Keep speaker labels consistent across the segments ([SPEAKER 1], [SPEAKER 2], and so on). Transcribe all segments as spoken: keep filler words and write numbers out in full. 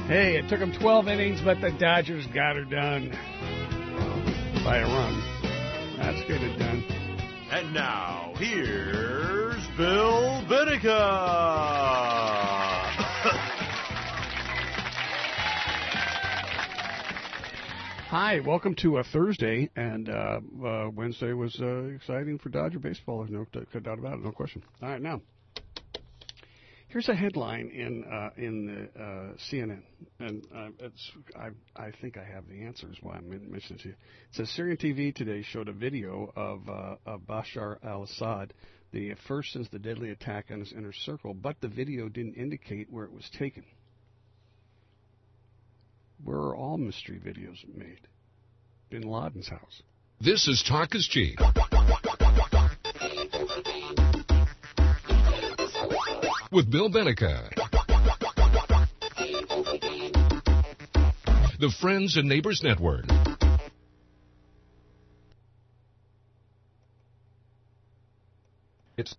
[SPEAKER 1] Hey, it took them twelve innings, but the Dodgers got her done by a run. That's good and done.
[SPEAKER 2] And now, here's Bill Vinica.
[SPEAKER 1] Hi, welcome to a Thursday, and uh, uh, Wednesday was uh, exciting for Dodger baseball. There's no doubt about it, no question. All right, now, here's a headline in uh, in the uh, C N N, and uh, it's I I think I have the answers why I'm mentioning it to you. It says Syrian T V today showed a video of, uh, of Bashar al-Assad, the first since the deadly attack on his inner circle, but the video didn't indicate where it was taken. Where are all mystery videos made? Bin Laden's house.
[SPEAKER 3] This is Talk is Cheap. With Bill Vinica. The Friends and Neighbors Network.
[SPEAKER 4] It's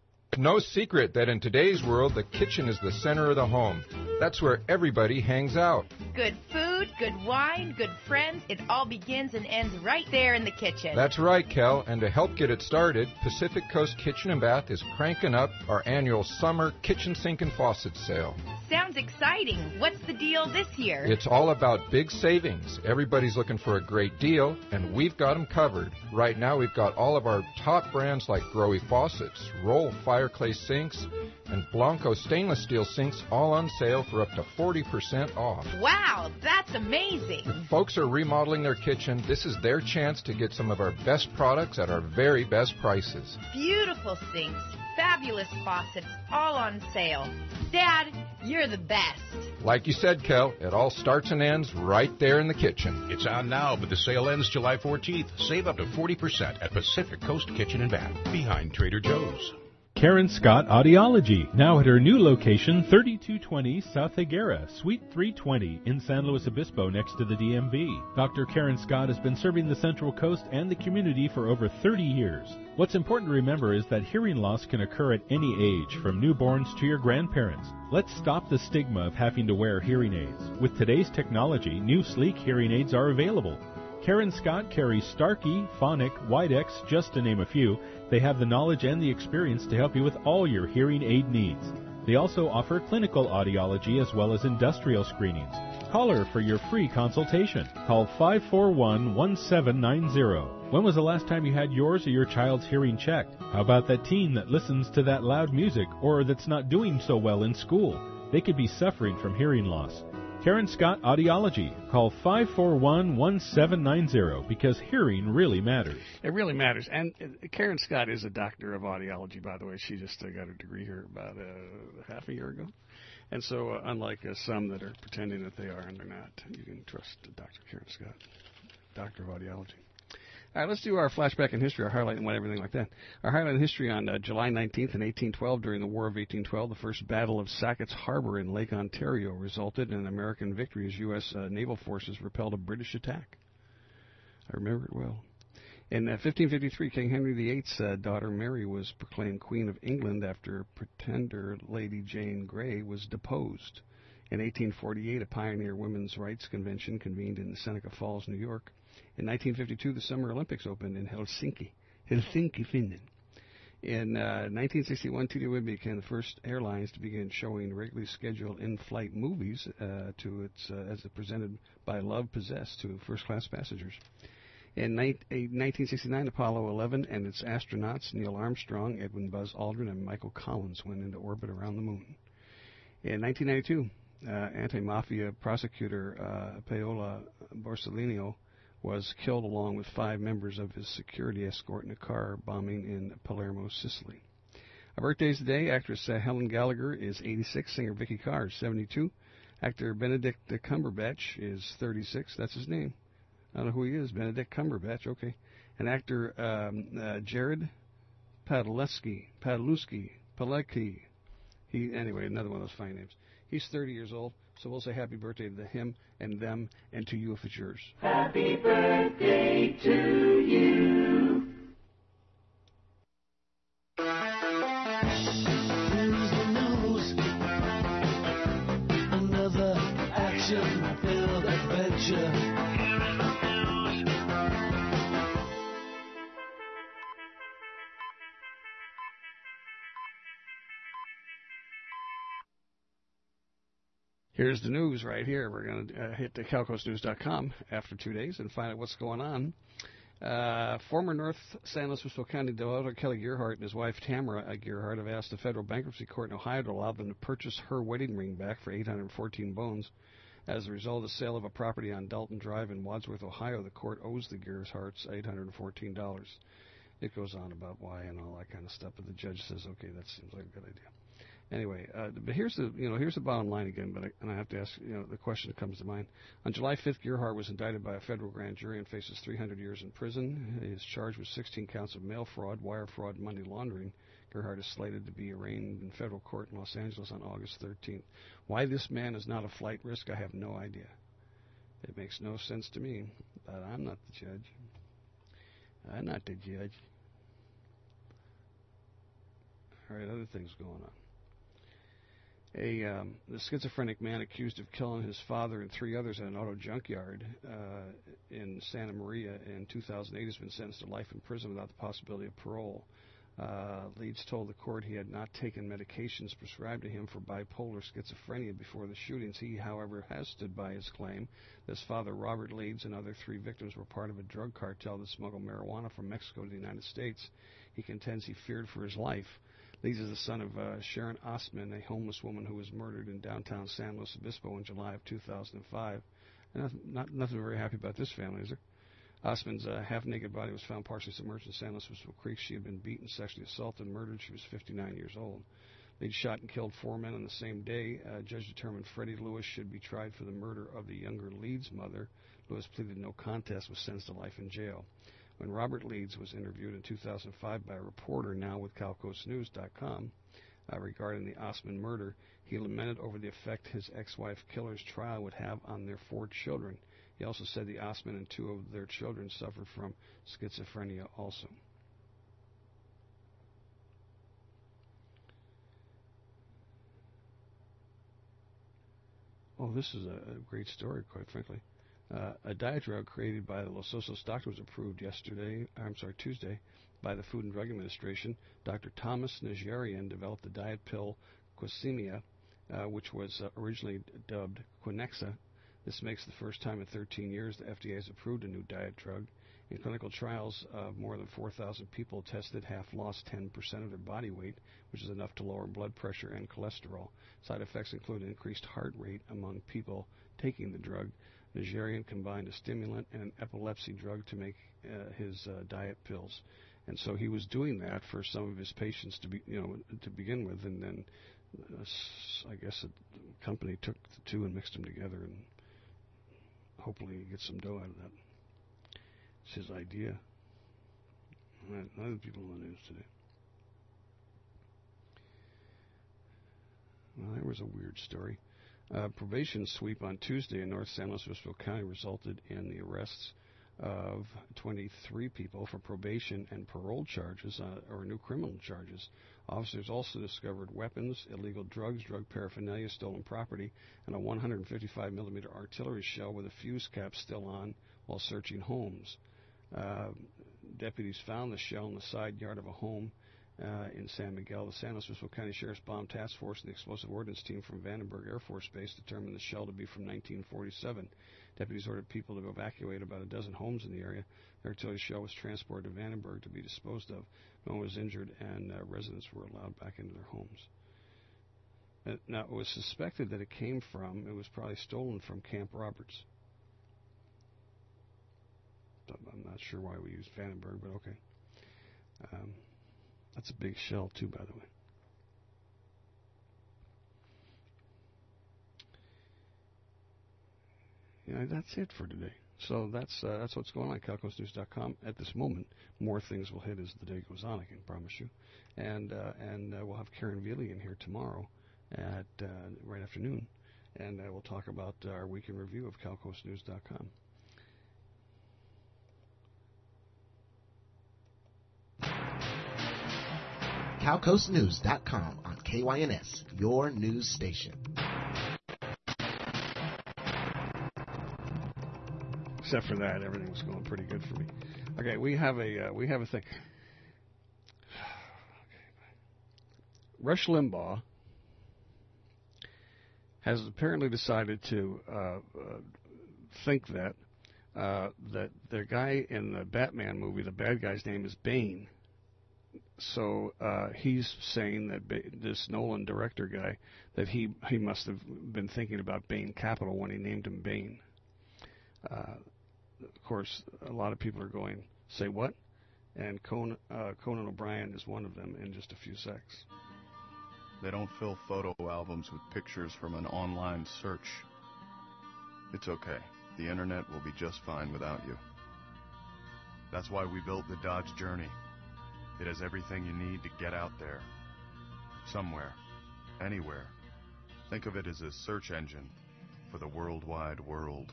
[SPEAKER 4] no secret that in today's world, the kitchen is the center of the home. That's where everybody hangs out.
[SPEAKER 5] Good food, good wine, good friends. It all begins and ends right there in the kitchen.
[SPEAKER 4] That's right, Kel. And to help get it started, Pacific Coast Kitchen and Bath is cranking up our annual summer kitchen sink and faucet sale.
[SPEAKER 5] Sounds exciting. What's the deal this year?
[SPEAKER 4] It's all about big savings. Everybody's looking for a great deal, and we've got them covered. Right now, we've got all of our top brands like Grohe faucets, Roll fireclay sinks, and Blanco stainless steel sinks all on sale for up to forty percent off.
[SPEAKER 5] Wow, that's amazing.
[SPEAKER 4] If folks are remodeling their kitchen, this is their chance to get some of our best products at our very best prices.
[SPEAKER 5] Beautiful sinks, fabulous faucets, all on sale. Dad, you're the best.
[SPEAKER 4] Like you said, Kel, it all starts and ends right there in the kitchen.
[SPEAKER 6] It's on now, but the sale ends July fourteenth. Save up to forty percent at Pacific Coast Kitchen and Bath, behind Trader Joe's.
[SPEAKER 7] Karen Scott Audiology, now at her new location, thirty-two twenty South Higuera, Suite three twenty in San Luis Obispo next to the D M V. Doctor Karen Scott has been serving the Central Coast and the community for over thirty years. What's important to remember is that hearing loss can occur at any age, from newborns to your grandparents. Let's stop the stigma of having to wear hearing aids. With today's technology, new sleek hearing aids are available. Karen Scott carries Starkey, Phonic, Widex, just to name a few. They have the knowledge and the experience to help you with all your hearing aid needs. They also offer clinical audiology as well as industrial screenings. Call her for your free consultation. Call five four one, one seven nine zero. When was the last time you had yours or your child's hearing checked? How about that teen that listens to that loud music or that's not doing so well in school? They could be suffering from hearing loss. Karen Scott Audiology. Call five four one, one seven nine zero because hearing really matters.
[SPEAKER 1] It really matters. And uh, Karen Scott is a doctor of audiology, by the way. She just uh, got her degree here about uh, half a year ago. And so uh, unlike uh, some that are pretending that they are and they're not, you can trust Doctor Karen Scott, doctor of audiology. All right, let's do our flashback in history, our highlight and everything like that. Our highlight in history on uh, July nineteenth in eighteen twelve, during the War of eighteen twelve, the first Battle of Sackett's Harbor in Lake Ontario resulted in an American victory as U S uh, naval forces repelled a British attack. I remember it well. In uh, fifteen fifty-three, King Henry the eighth's uh, daughter Mary was proclaimed Queen of England after pretender Lady Jane Grey was deposed. In eighteen forty-eight, a pioneer women's rights convention convened in Seneca Falls, New York. In nineteen fifty-two, the Summer Olympics opened in Helsinki, Helsinki, Finland. In uh, nineteen sixty-one, T D Whitby became the first airlines to begin showing regularly scheduled in-flight movies uh, to its uh, as presented by Love Possessed to first-class passengers. In nineteen sixty-nine, Apollo eleven and its astronauts Neil Armstrong, Edwin Buzz Aldrin, and Michael Collins went into orbit around the moon. In nineteen ninety-two, uh, anti-mafia prosecutor uh, Paolo Borsellino was killed along with five members of his security escort in a car bombing in Palermo, Sicily. Our birthdays today, actress uh, Helen Gallagher is eighty-six, singer Vicky Carr is seventy-two, actor Benedict Cumberbatch is thirty-six, that's his name. I don't know who he is, Benedict Cumberbatch, okay. And actor um, uh, Jared Padalecki, Padalecki, Palecki, he, anyway, another one of those fine names. He's thirty years old. So we'll say happy birthday to him and them and to you if it's yours.
[SPEAKER 8] Happy birthday to you. Here's the news. Another
[SPEAKER 1] Here's the news right here. We're going to uh, hit to cal coast news dot com after two days and find out what's going on. Uh, former North San Luis Obispo County Daughter Kelly Gearhart and his wife Tamara Gearhart have asked the federal bankruptcy court in Ohio to allow them to purchase her wedding ring back for eight hundred fourteen bones. As a result of the sale of a property on Dalton Drive in Wadsworth, Ohio, the court owes the Gearharts eight hundred fourteen dollars. It goes on about why and all that kind of stuff, but the judge says, okay, that seems like a good idea. Anyway, uh, but here's the you know here's the bottom line again. But I, and I have to ask you know the question that comes to mind. On July fifth, Gearhart was indicted by a federal grand jury and faces three hundred years in prison. He is charged with sixteen counts of mail fraud, wire fraud, and money laundering. Gearhart is slated to be arraigned in federal court in Los Angeles on August thirteenth. Why this man is not a flight risk, I have no idea. It makes no sense to me. But I'm not the judge. I'm not the judge. All right, other things going on. A um, the schizophrenic man accused of killing his father and three others at an auto junkyard uh, in Santa Maria in two thousand eight has been sentenced to life in prison without the possibility of parole. Uh, Leeds told the court he had not taken medications prescribed to him for bipolar schizophrenia before the shootings. He, however, has stood by his claim that his father, Robert Leeds, and other three victims were part of a drug cartel that smuggled marijuana from Mexico to the United States. He contends he feared for his life. Leeds is the son of uh, Sharon Osman, a homeless woman who was murdered in downtown San Luis Obispo in July of two thousand five. And nothing, not, nothing very happy about this family, is there? Osman's uh, half-naked body was found partially submerged in San Luis Obispo Creek. She had been beaten, sexually assaulted, and murdered. She was fifty-nine years old. Leeds shot and killed four men on the same day. A uh, judge determined Freddie Lewis should be tried for the murder of the younger Leeds mother. Lewis pleaded no contest, was sentenced to life in jail. When Robert Leeds was interviewed in two thousand five by a reporter now with cal coast news dot com uh, regarding the Osman murder, he lamented over the effect his ex-wife killer's trial would have on their four children. He also said the Osman and two of their children suffered from schizophrenia also. Oh, this is a, a great story, quite frankly. Uh, a diet drug created by the Los Osos doctor was approved yesterday, I'm sorry, Tuesday, by the Food and Drug Administration. Doctor Thomas Najarian developed the diet pill Quasimia, uh, which was uh, originally dubbed Quinexa. This makes the first time in thirteen years the F D A has approved a new diet drug. In clinical trials, uh, more than four thousand people tested have lost ten percent of their body weight, which is enough to lower blood pressure and cholesterol. Side effects include an increased heart rate among people taking the drug. Najarian combined a stimulant and an epilepsy drug to make uh, his uh, diet pills, and so he was doing that for some of his patients to be, you know, to begin with, and then uh, I guess a company took the two and mixed them together, and hopefully get some dough out of that. It's his idea. Right, other people in the news today. Well, that was a weird story. Uh, probation sweep on Tuesday in North San Luis Obispo County resulted in the arrests of twenty-three people for probation and parole charges, uh, or new criminal charges. Officers also discovered weapons, illegal drugs, drug paraphernalia, stolen property, and a one hundred fifty-five millimeter artillery shell with a fuse cap still on while searching homes. Uh, deputies found the shell in the side yard of a home Uh, in San Miguel. The San Luis Obispo County Sheriff's Bomb Task Force and the Explosive Ordnance Team from Vandenberg Air Force Base determined the shell to be from nineteen forty-seven. Deputies ordered people to evacuate about a dozen homes in the area. The artillery shell was transported to Vandenberg to be disposed of. No one was injured, and uh, residents were allowed back into their homes. Uh, now, it was suspected that it came from, it was probably stolen from Camp Roberts. I'm not sure why we used Vandenberg, but okay. Um, That's a big shell, too, by the way. Yeah, that's it for today. So that's uh, that's what's going on at cal coast news dot com at this moment. More things will hit as the day goes on, I can promise you. And uh, and uh, we'll have Karen Veely in here tomorrow at uh, right afternoon, and uh, we'll talk about uh, our weekend review of cal coast news dot com.
[SPEAKER 9] cal coast news dot com on K Y N S, your news station.
[SPEAKER 1] Except for that, everything was going pretty good for me. Okay, we have a uh, we have a thing. Okay. Rush Limbaugh has apparently decided to uh, uh, think that uh, that the guy in the Batman movie, the bad guy's name is Bane. So uh, he's saying that ba- this Nolan director guy, that he, he must have been thinking about Bane Capital when he named him Bane. Uh, of course, a lot of people are going, say what? And Conan, uh, Conan O'Brien is one of them in just a few secs.
[SPEAKER 10] They don't fill photo albums with pictures from an online search. It's okay. The internet will be just fine without you. That's why we built the Dodge Journey. It has everything you need to get out there. Somewhere. Anywhere. Think of it as a search engine for the worldwide world.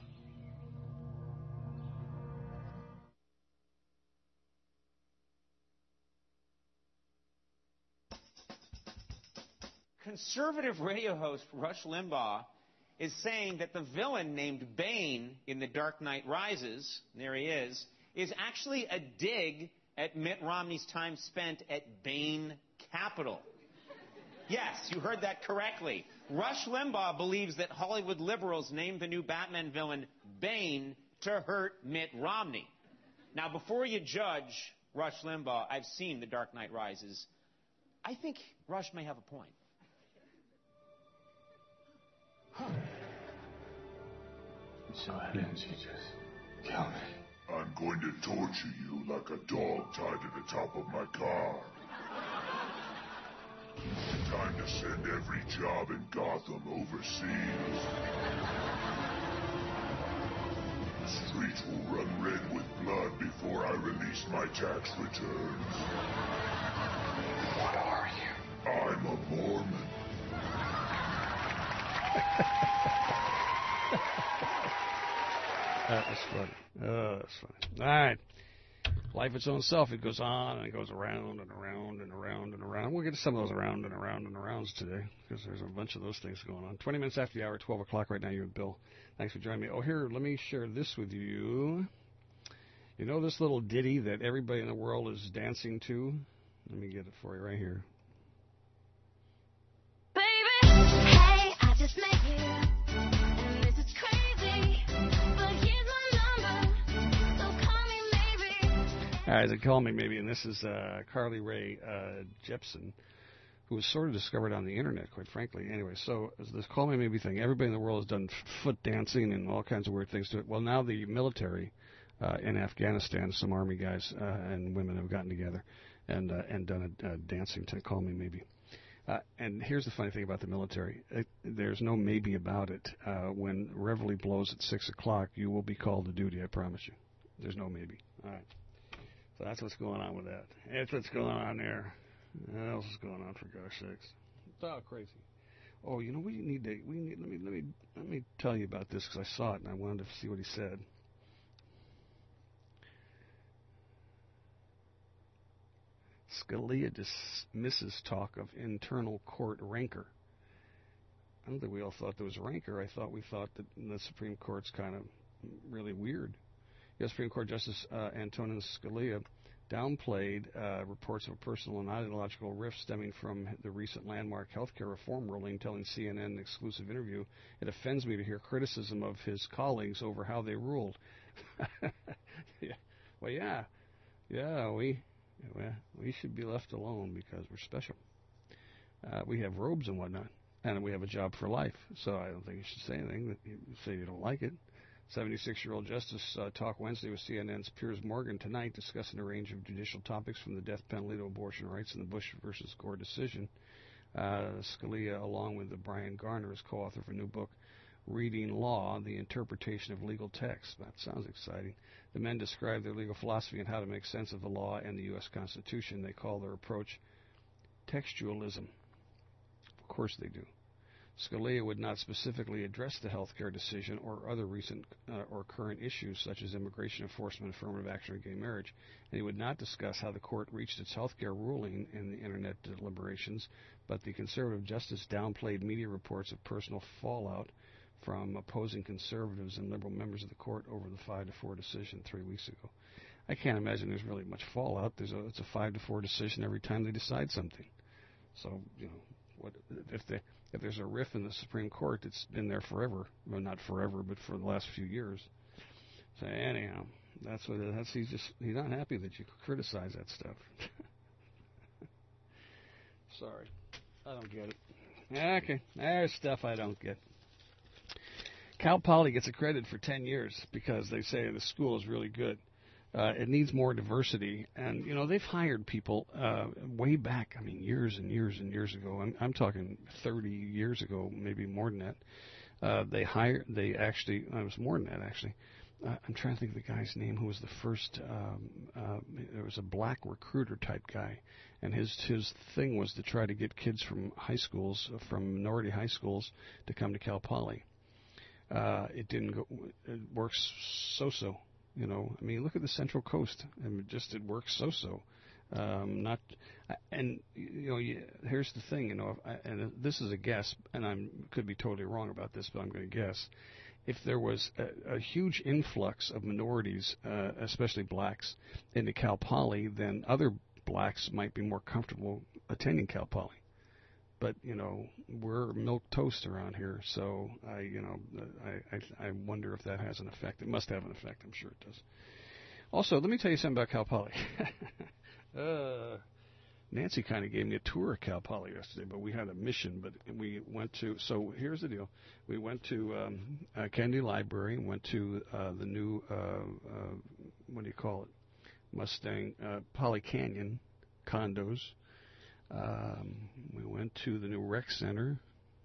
[SPEAKER 11] Conservative radio host Rush Limbaugh is saying that the villain named Bane in The Dark Knight Rises, there he is, is actually a dig at Mitt Romney's time spent at Bain Capital. Yes, you heard that correctly. Rush Limbaugh believes that Hollywood liberals named the new Batman villain Bane to hurt Mitt Romney. Now, before you judge Rush Limbaugh, I've seen The Dark Knight Rises. I think Rush may have a point.
[SPEAKER 12] So why didn't you just kill me?
[SPEAKER 13] I'm going to torture you like a dog tied to the top of my car. Time to send every job in Gotham overseas. The streets will run red with blood before I release my tax returns.
[SPEAKER 12] What are you?
[SPEAKER 13] I'm a Mormon.
[SPEAKER 1] That was funny. Oh, that's funny. All right. Life its own self. It goes on and it goes around and around and around and around. We'll get to some of those around and around and arounds today because there's a bunch of those things going on. twenty minutes after the hour, twelve o'clock right now. You and Bill. Thanks for joining me. Oh, here, let me share this with you. You know this little ditty that everybody in the world is dancing to? Let me get it for you right here.
[SPEAKER 8] Baby, hey, I just met you, and this is crazy, but here's my number, so call me maybe.
[SPEAKER 1] All right, they call me maybe, and this is uh, Carly Rae uh, Jepsen, who was sort of discovered on the internet, quite frankly. Anyway, so this call me maybe thing, everybody in the world has done foot dancing and all kinds of weird things to it. Well, now the military uh, in Afghanistan, some army guys uh, and women have gotten together and uh, and done a, a dancing to call me maybe. Uh, and here's the funny thing about the military. It, there's no maybe about it. Uh, when Reveille blows at six o'clock, you will be called to duty, I promise you. There's no maybe. All right. So that's what's going on with that. That's what's going on there. What else is going on, for gosh sakes? It's all crazy. Oh, you know, we need to, we need, let me, let me, let me tell you about this because I saw it and I wanted to see what he said. Scalia dismisses talk of internal court rancor. I don't think we all thought there was rancor. I thought we thought that the Supreme Court's kind of really weird. U S Supreme Court Justice uh, Antonin Scalia downplayed uh, reports of a personal and ideological rift stemming from the recent landmark healthcare reform ruling, telling C N N in an exclusive interview, "It offends me to hear criticism of his colleagues over how they ruled." Yeah. Well, yeah. Yeah, we... Well, we should be left alone because we're special. Uh, we have robes and whatnot, and we have a job for life. So I don't think you should say anything that you say you don't like it. seventy-six-year-old Justice uh, talk Wednesday with C N N's Piers Morgan tonight, discussing a range of judicial topics from the death penalty to abortion rights and the Bush versus Gore decision. Uh, Scalia, along with the Brian Garner, is co-author of a new book, Reading Law, the Interpretation of Legal Text. That sounds exciting. The men describe their legal philosophy and how to make sense of the law and the U S Constitution. They call their approach textualism. Of course they do. Scalia would not specifically address the health care decision or other recent uh, or current issues such as immigration enforcement, affirmative action, or gay marriage, and he would not discuss how the court reached its health care ruling in the Internet deliberations, but the conservative justice downplayed media reports of personal fallout from opposing conservatives and liberal members of the court over the five to four decision three weeks ago. I can't imagine there's really much fallout. There's a, it's a five to four decision every time they decide something. So, you know, what if they if there's a riff in the Supreme Court that's been there forever, well, not forever, but for the last few years. So anyhow, that's what it, that's he's just he's not happy that you criticize that stuff. Sorry, I don't get it. Okay, there's stuff I don't get. Cal Poly gets a credit for ten years because they say the school is really good. Uh, it needs more diversity, and you know they've hired people uh, way back. I mean, years and years and years ago. I'm, I'm talking thirty years ago, maybe more than that. Uh, they hired. They actually. Uh, it was more than that actually. Uh, I'm trying to think of the guy's name who was the first. Um, uh, there was a black recruiter type guy, and his his thing was to try to get kids from high schools, from minority high schools, to come to Cal Poly. Uh, it didn't go. It works so-so. You know, I mean, look at the Central Coast. I mean, just it works so-so. Um, not, and you know, you, here's the thing. You know, if I, and this is a guess, and I could be totally wrong about this, but I'm going to guess. If there was a, a huge influx of minorities, uh, especially blacks, into Cal Poly, then other blacks might be more comfortable attending Cal Poly. But you know, we're milk toast around here, so I, you know, I, I, I wonder if that has an effect. It must have an effect. I'm sure it does. Also, let me tell you something about Cal Poly. uh, Nancy kind of gave me a tour of Cal Poly yesterday, but we had a mission. But we went to. So here's the deal: we went to um, uh, Kennedy Library, went to uh, the new uh, uh, what do you call it? Mustang uh, Poly Canyon condos. Um, we went to the new rec center.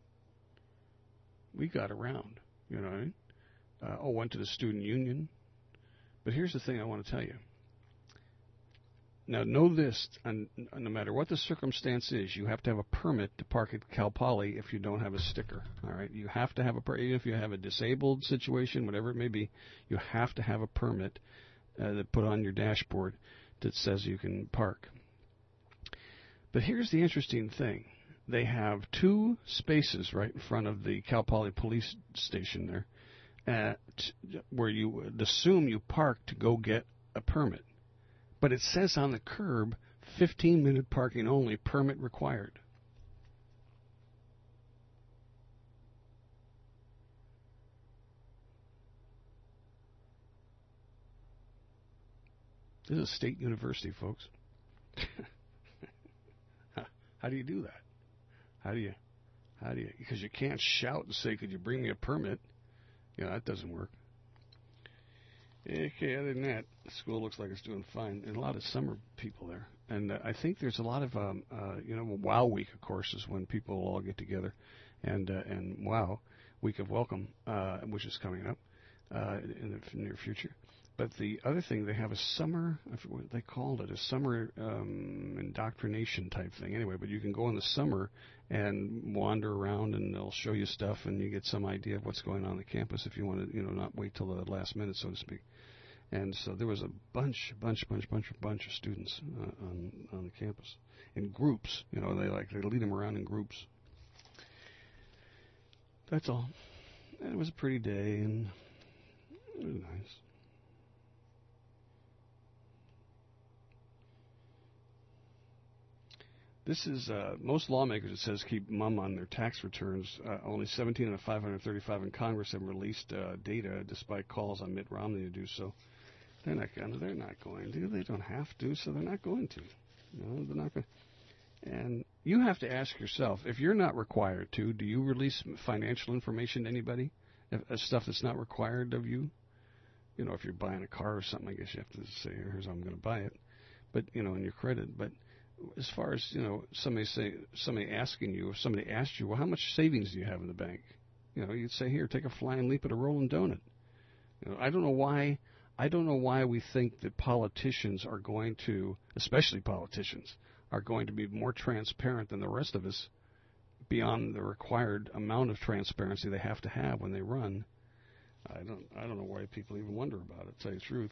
[SPEAKER 1] We got around, you know what I mean? Uh, oh, went to the student union. But here's the thing I want to tell you. Now, know this, and no matter what the circumstance is, you have to have a permit to park at Cal Poly if you don't have a sticker, all right? You have to have a permit. Even if you have a disabled situation, whatever it may be, you have to have a permit uh, that put on your dashboard that says you can park. But here's the interesting thing. They have two spaces right in front of the Cal Poly police station there at, where you would assume you park to go get a permit. But it says on the curb, fifteen-minute parking only, permit required. This is a state university, folks. How do you do that? How do you, how do you, because you can't shout and say, could you bring me a permit? You know, that doesn't work. Okay, other than that, the school looks like it's doing fine. And a lot of summer people there. And uh, I think there's a lot of, um, uh, you know, Wow Week, of course, is when people all get together. And, uh, and Wow, Week of Welcome, uh, which is coming up uh, in the near future. But the other thing, they have a summer, I forget what they called it, a summer um, indoctrination type thing. Anyway, but you can go in the summer and wander around, and they'll show you stuff, and you get some idea of what's going on on the campus if you want to, you know, not wait till the last minute, so to speak. And so there was a bunch, bunch, bunch, bunch, bunch of students uh, on on the campus in groups. You know, they like they lead them around in groups. That's all. And it was a pretty day, and it was nice. This is, uh, most lawmakers, it says, keep mum on their tax returns. Uh, only seventeen out of five hundred thirty-five in Congress have released uh, data, despite calls on Mitt Romney to do so. They're not going to. They're not going to. They don't have to, so they're not going to. No, they're not going to. And you have to ask yourself, if you're not required to, do you release financial information to anybody? If, uh, stuff that's not required of you? You know, if you're buying a car or something, I guess you have to say, here's how I'm going to buy it. But, you know, in your credit. But as far as, you know, somebody say, somebody asking you, if somebody asked you, well, how much savings do you have in the bank? You know, you'd say, here, take a flying leap at a rolling donut. You know, I don't know why, I don't know why we think that politicians are going to, especially politicians, are going to be more transparent than the rest of us beyond the required amount of transparency they have to have when they run. I don't, I don't know why people even wonder about it, to tell you the truth.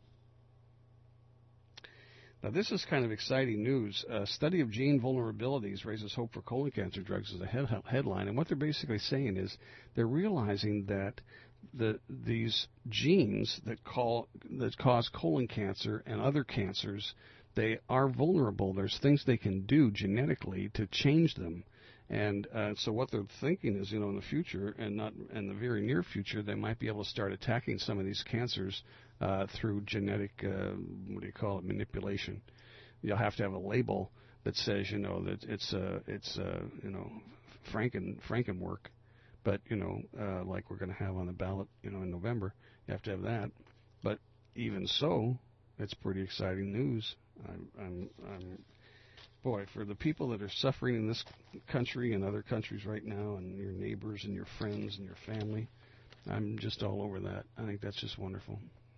[SPEAKER 1] Now, this is kind of exciting news. A study of gene vulnerabilities raises hope for colon cancer drugs as a head- headline. And what they're basically saying is they're realizing that the these genes that call that cause colon cancer and other cancers, they are vulnerable. There's things they can do genetically to change them. And uh, so what they're thinking is, you know, in the future, and not in the very near future, they might be able to start attacking some of these cancers uh, through genetic, uh, what do you call it, manipulation. You'll have to have a label that says, you know, that it's, uh, it's uh, you know, Franken, Frankenwork, but, you know, uh, like we're going to have on the ballot, you know, in November, you have to have that. But even so, it's pretty exciting news. I'm, I'm, I'm Boy, for the people that are suffering in this country and other countries right now, and your neighbors and your friends and your family, I'm just all over that. I think that's just wonderful.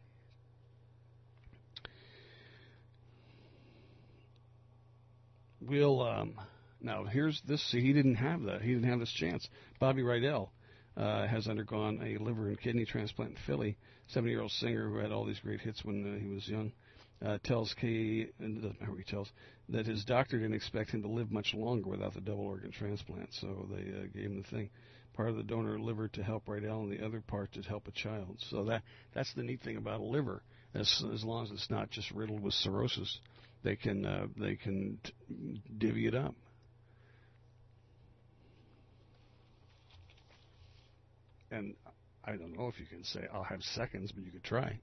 [SPEAKER 1] We'll um, now here's this. See, he didn't have that. He didn't have this chance. Bobby Rydell uh, has undergone a liver and kidney transplant in Philly. seventy-year-old singer who had all these great hits when uh, he was young. Uh, tells K, and doesn't matter what he tells, that his doctor didn't expect him to live much longer without the double organ transplant, so they uh, gave him the thing. Part of the donor liver to help Rydell, and the other part to help a child. So that that's the neat thing about a liver. As as long as it's not just riddled with cirrhosis, they can uh, they can t- divvy it up. And I don't know if you can say I'll have seconds, but you could try.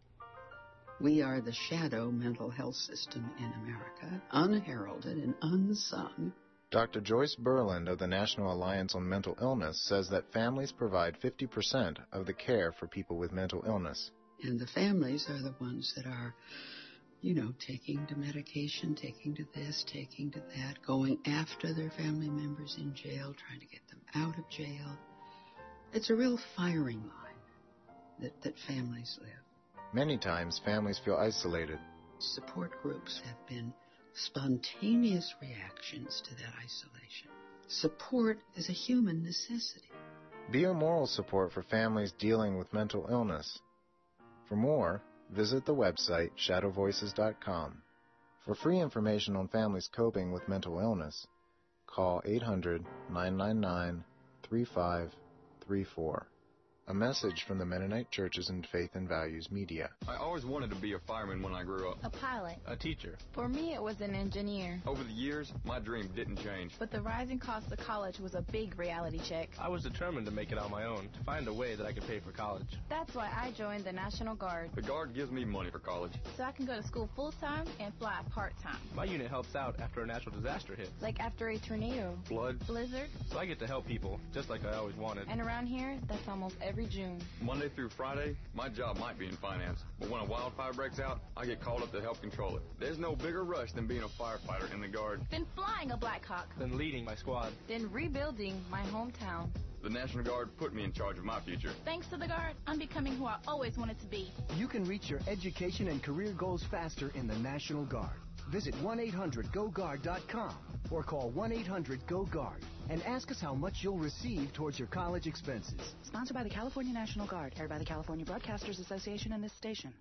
[SPEAKER 14] We are the shadow mental health system in America, unheralded and unsung.
[SPEAKER 15] Doctor Joyce Berland of the National Alliance on Mental Illness says that families provide fifty percent of the care for people with mental illness.
[SPEAKER 14] And the families are the ones that are, you know, taking to medication, taking to this, taking to that, going after their family members in jail, trying to get them out of jail. It's a real firing line that, that families live.
[SPEAKER 15] Many times, families feel isolated.
[SPEAKER 14] Support groups have been spontaneous reactions to that isolation. Support is a human necessity.
[SPEAKER 15] Be a moral support for families dealing with mental illness. For more, visit the website shadow voices dot com. For free information on families coping with mental illness, call eight hundred, nine nine nine, three five three four. A message from the Mennonite Churches and Faith and Values Media.
[SPEAKER 16] I always wanted to be a fireman when I grew up.
[SPEAKER 17] A pilot.
[SPEAKER 16] A teacher.
[SPEAKER 17] For me, it was an engineer.
[SPEAKER 16] Over the years, my dream didn't change.
[SPEAKER 17] But the rising cost of college was a big reality check.
[SPEAKER 18] I was determined to make it on my own, to find a way that I could pay for college.
[SPEAKER 17] That's why I joined the National Guard.
[SPEAKER 16] The Guard gives me money for college.
[SPEAKER 17] So I can go to school full-time and fly part-time.
[SPEAKER 18] My unit helps out after a natural disaster hits.
[SPEAKER 17] Like after a tornado.
[SPEAKER 16] Flood.
[SPEAKER 17] Blizzard.
[SPEAKER 18] So I get to help people, just like I always wanted.
[SPEAKER 17] And around here, that's almost every June.
[SPEAKER 16] Monday through Friday, my job might be in finance, but when a wildfire breaks out, I get called up to help control it. There's no bigger rush than being a firefighter in the Guard.
[SPEAKER 17] Then flying a Black Hawk.
[SPEAKER 18] Then leading my squad.
[SPEAKER 17] Then rebuilding my hometown.
[SPEAKER 16] The National Guard put me in charge of my future.
[SPEAKER 17] Thanks to the Guard, I'm becoming who I always wanted to be.
[SPEAKER 19] You can reach your education and career goals faster in the National Guard. Visit one eight hundred go guard dot com or call one eight hundred go guard and ask us how much you'll receive towards your college expenses.
[SPEAKER 20] Sponsored by the California National Guard, aired by the California Broadcasters Association and this station.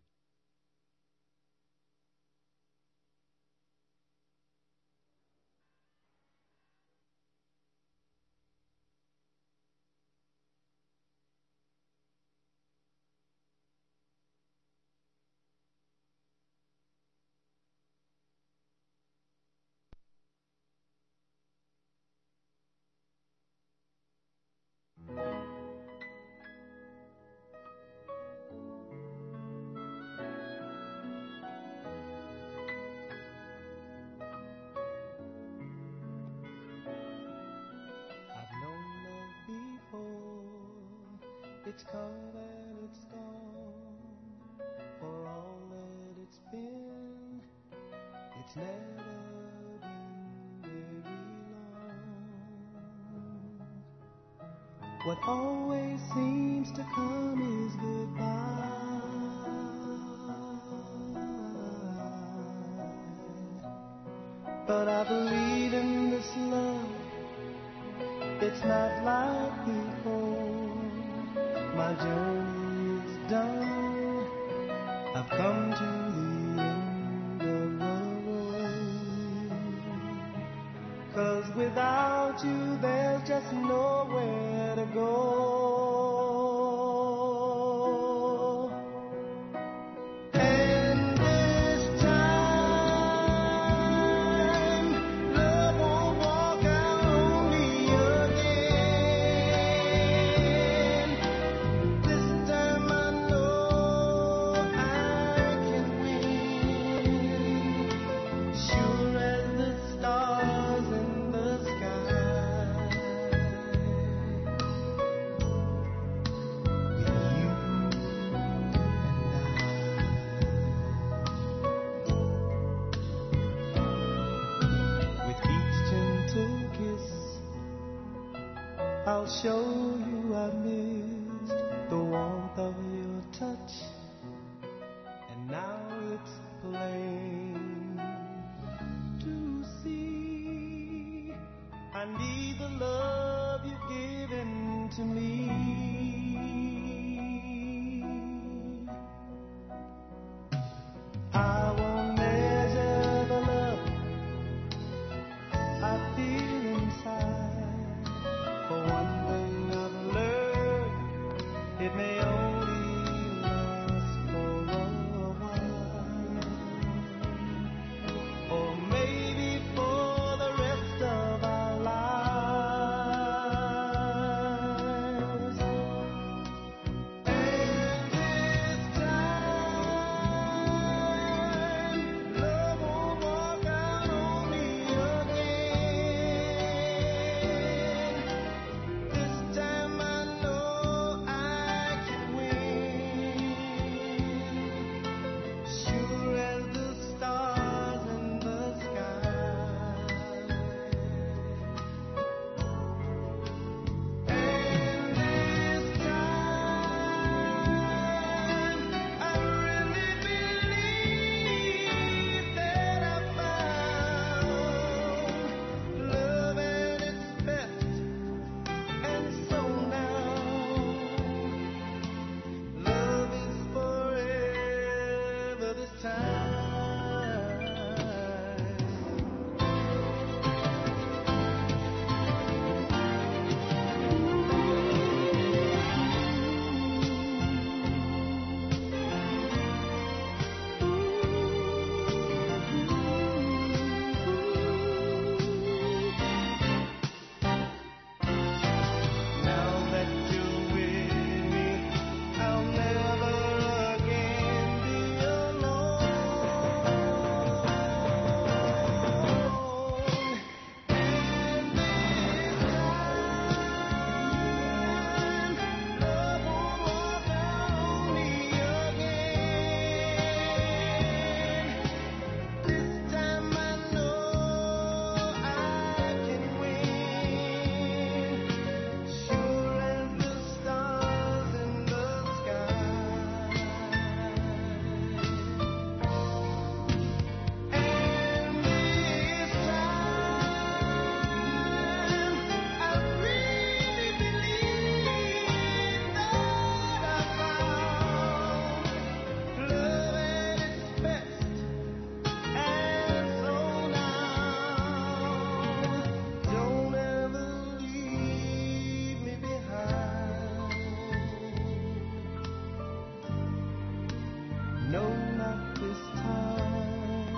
[SPEAKER 21] It's come and it's gone, for all that it's been, it's never been very long. What always seems to come is goodbye. But I believe in this love, it's not like before. My journey is done, I've come to the end of the road. 'Cause without you there's just nowhere to go. And this time, love won't walk out on me again. I'll show you I missed the warmth of your touch, and now it's plain to see I need the love you've given to me. I won't measure the love I feel inside. For one thing I've learned, it may only last for a while, or maybe for the rest of our lives. And this time, love won't walk out on me again. This time I know I can win, sure as the stars in the sky. And this time, I really believe that I found love at its best. And so now, love is forever this time. Now that you're with me, I'll never again be alone. And this time, love won't walk out on me again. This time I know I can win, sure as the stars in the sky. And this time, I really believe that I found love at its best. And so now, don't ever leave me behind. No, not this time.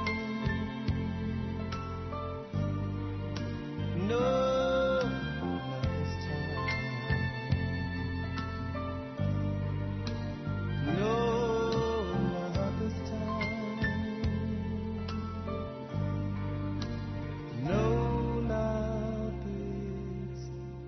[SPEAKER 21] No, not this time. No, not this time. No, not this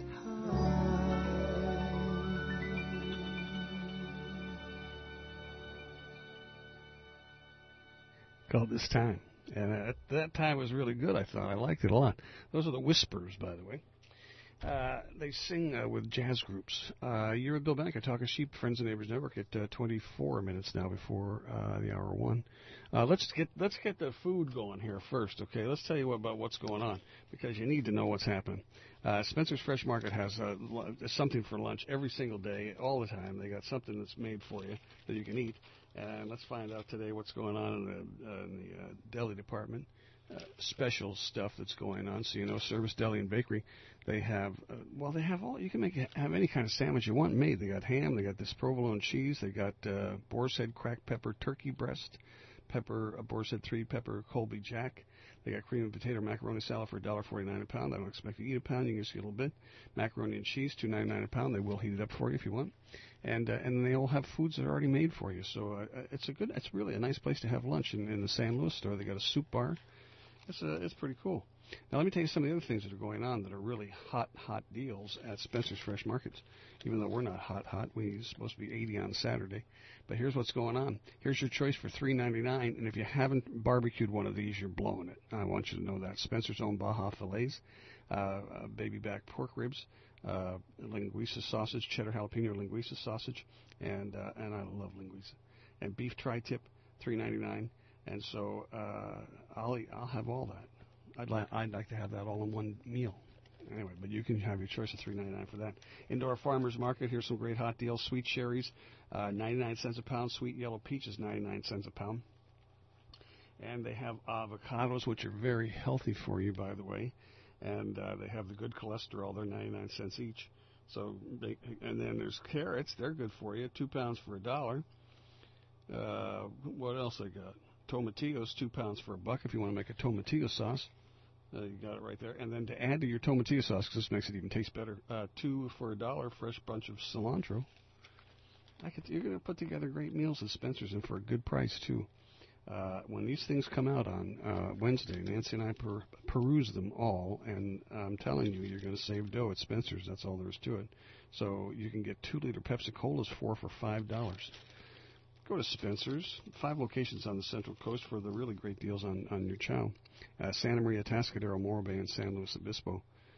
[SPEAKER 1] Called This Time. And uh, that time was really good, I thought. I liked it a lot. Those are the Whispers, by the way. Uh, they sing uh, with jazz groups. Uh, you're with Bill Benica, Talking Sheep, Friends and Neighbors Network at uh, twenty-four minutes now before uh, the hour one. Uh, let's get let's get the food going here first, okay? Let's tell you what, about what's going on, because you need to know what's happening. Uh, Spencer's Fresh Market has uh, lu- something for lunch every single day, all the time. They got something that's made for you that you can eat. And let's find out today what's going on in the, uh, in the uh, deli department. Uh, special stuff that's going on. So, you know, Service Deli and Bakery, they have, uh, well, they have all, you can make have any kind of sandwich you want made. They got ham, they got this provolone cheese, they got uh, boar's head cracked pepper turkey breast, pepper, uh, boar's head three pepper Colby Jack. They got cream and potato macaroni salad for one dollar forty-nine a pound. I don't expect you to eat a pound. You can just get a little bit. Macaroni and cheese, two ninety-nine a pound. They will heat it up for you if you want. And uh, and they all have foods that are already made for you. So uh, it's a good, it's really a nice place to have lunch in, in the San Luis store. They got a soup bar. It's a, it's pretty cool. Now let me tell you some of the other things that are going on that are really hot, hot deals at Spencer's Fresh Markets. Even though we're not hot, hot, we're supposed to be eighty on Saturday. But here's what's going on. Here's your choice for three ninety-nine, and if you haven't barbecued one of these, you're blowing it. I want you to know that. Spencer's own Baja fillets, uh, uh, baby back pork ribs, uh, linguiça sausage, cheddar jalapeno linguiça sausage, and uh, and I love linguiça. And beef tri-tip, three ninety-nine. And so uh, I'll eat, I'll have all that. I'd like I'd like to have that all in one meal. Anyway, but you can have your choice of three ninety-nine for that. Indoor Farmers Market. Here's some great hot deals. Sweet cherries, uh, ninety-nine cents a pound. Sweet yellow peaches, ninety-nine cents a pound. And they have avocados, which are very healthy for you, by the way. And uh, they have the good cholesterol. They're ninety-nine cents each. So, they, and then there's carrots. They're good for you. Two pounds for a dollar. Uh, what else I got? Tomatillos, two pounds for a buck if you want to make a tomatillo sauce. Uh, you got it right there. And then to add to your tomatillo sauce, because this makes it even taste better, uh, two for a dollar, fresh bunch of cilantro. I could, you're going to put together great meals at Spencer's and for a good price, too. Uh, when these things come out on uh, Wednesday, Nancy and I per- peruse them all, and I'm telling you, you're going to save dough at Spencer's. That's all there is to it. So you can get two-liter Pepsi-Colas, four for five dollars. Go to Spencer's. Five locations on the Central Coast for the really great deals on, on your chow. Uh, Santa Maria, Tascadero, Morro Bay, and San Luis Obispo.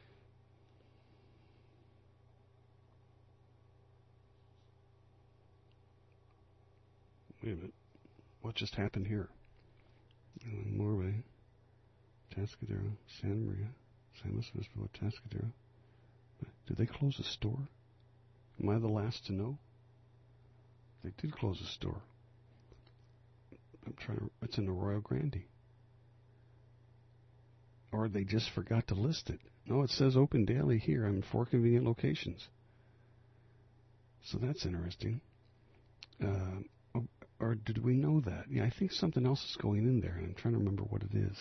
[SPEAKER 1] Wait a minute. What just happened here? Uh, Morro Bay, Tascadero, Santa Maria, San Luis Obispo, Tascadero. Did they close a store? Am I the last to know? They did close a store. I'm trying to. It's in Arroyo Grande. Or they just forgot to list it. No, it says open daily here on four convenient locations. So that's interesting. Uh, or did we know that? Yeah, I think something else is going in there, and I'm trying to remember what it is.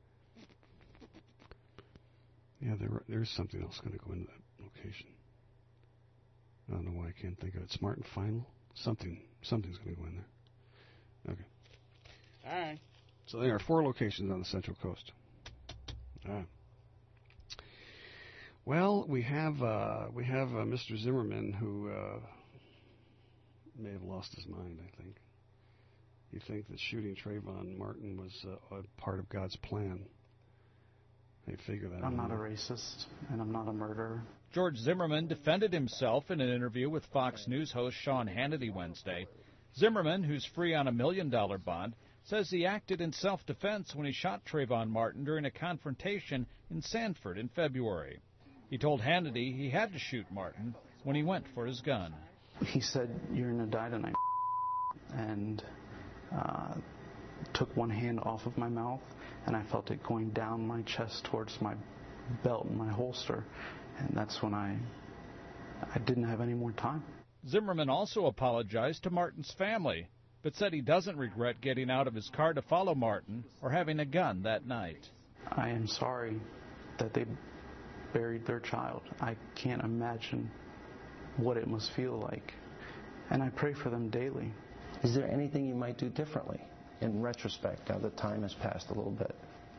[SPEAKER 1] Yeah, there there's something else going to go into that location. I don't know why I can't think of it. Smart and Final? Something, something's going to go in there. Okay. All right. So there are four locations on the Central Coast. All right. Well, we have uh, we have uh, Mister Zimmerman, who uh, may have lost his mind, I think. You think that shooting Trayvon Martin was uh, a part of God's plan. They figure that
[SPEAKER 2] I'm
[SPEAKER 1] out.
[SPEAKER 2] not a racist, and I'm not a murderer.
[SPEAKER 22] George Zimmerman defended himself in an interview with Fox News host Sean Hannity Wednesday. Zimmerman, who's free on a million-dollar bond, says he acted in self-defense when he shot Trayvon Martin during a confrontation in Sanford in February. He told Hannity he had to shoot Martin when he went for his gun.
[SPEAKER 2] He said, "You're going to die tonight," and uh, took one hand off of my mouth, and I felt it going down my chest towards my belt and my holster, and that's when I I didn't have any more time.
[SPEAKER 22] Zimmerman also apologized to Martin's family, but said he doesn't regret getting out of his car to follow Martin or having a gun that night.
[SPEAKER 2] I am sorry that they buried their child. I can't imagine what it must feel like, and I pray for them daily.
[SPEAKER 23] Is there anything you might do differently in retrospect now that time has passed a little bit?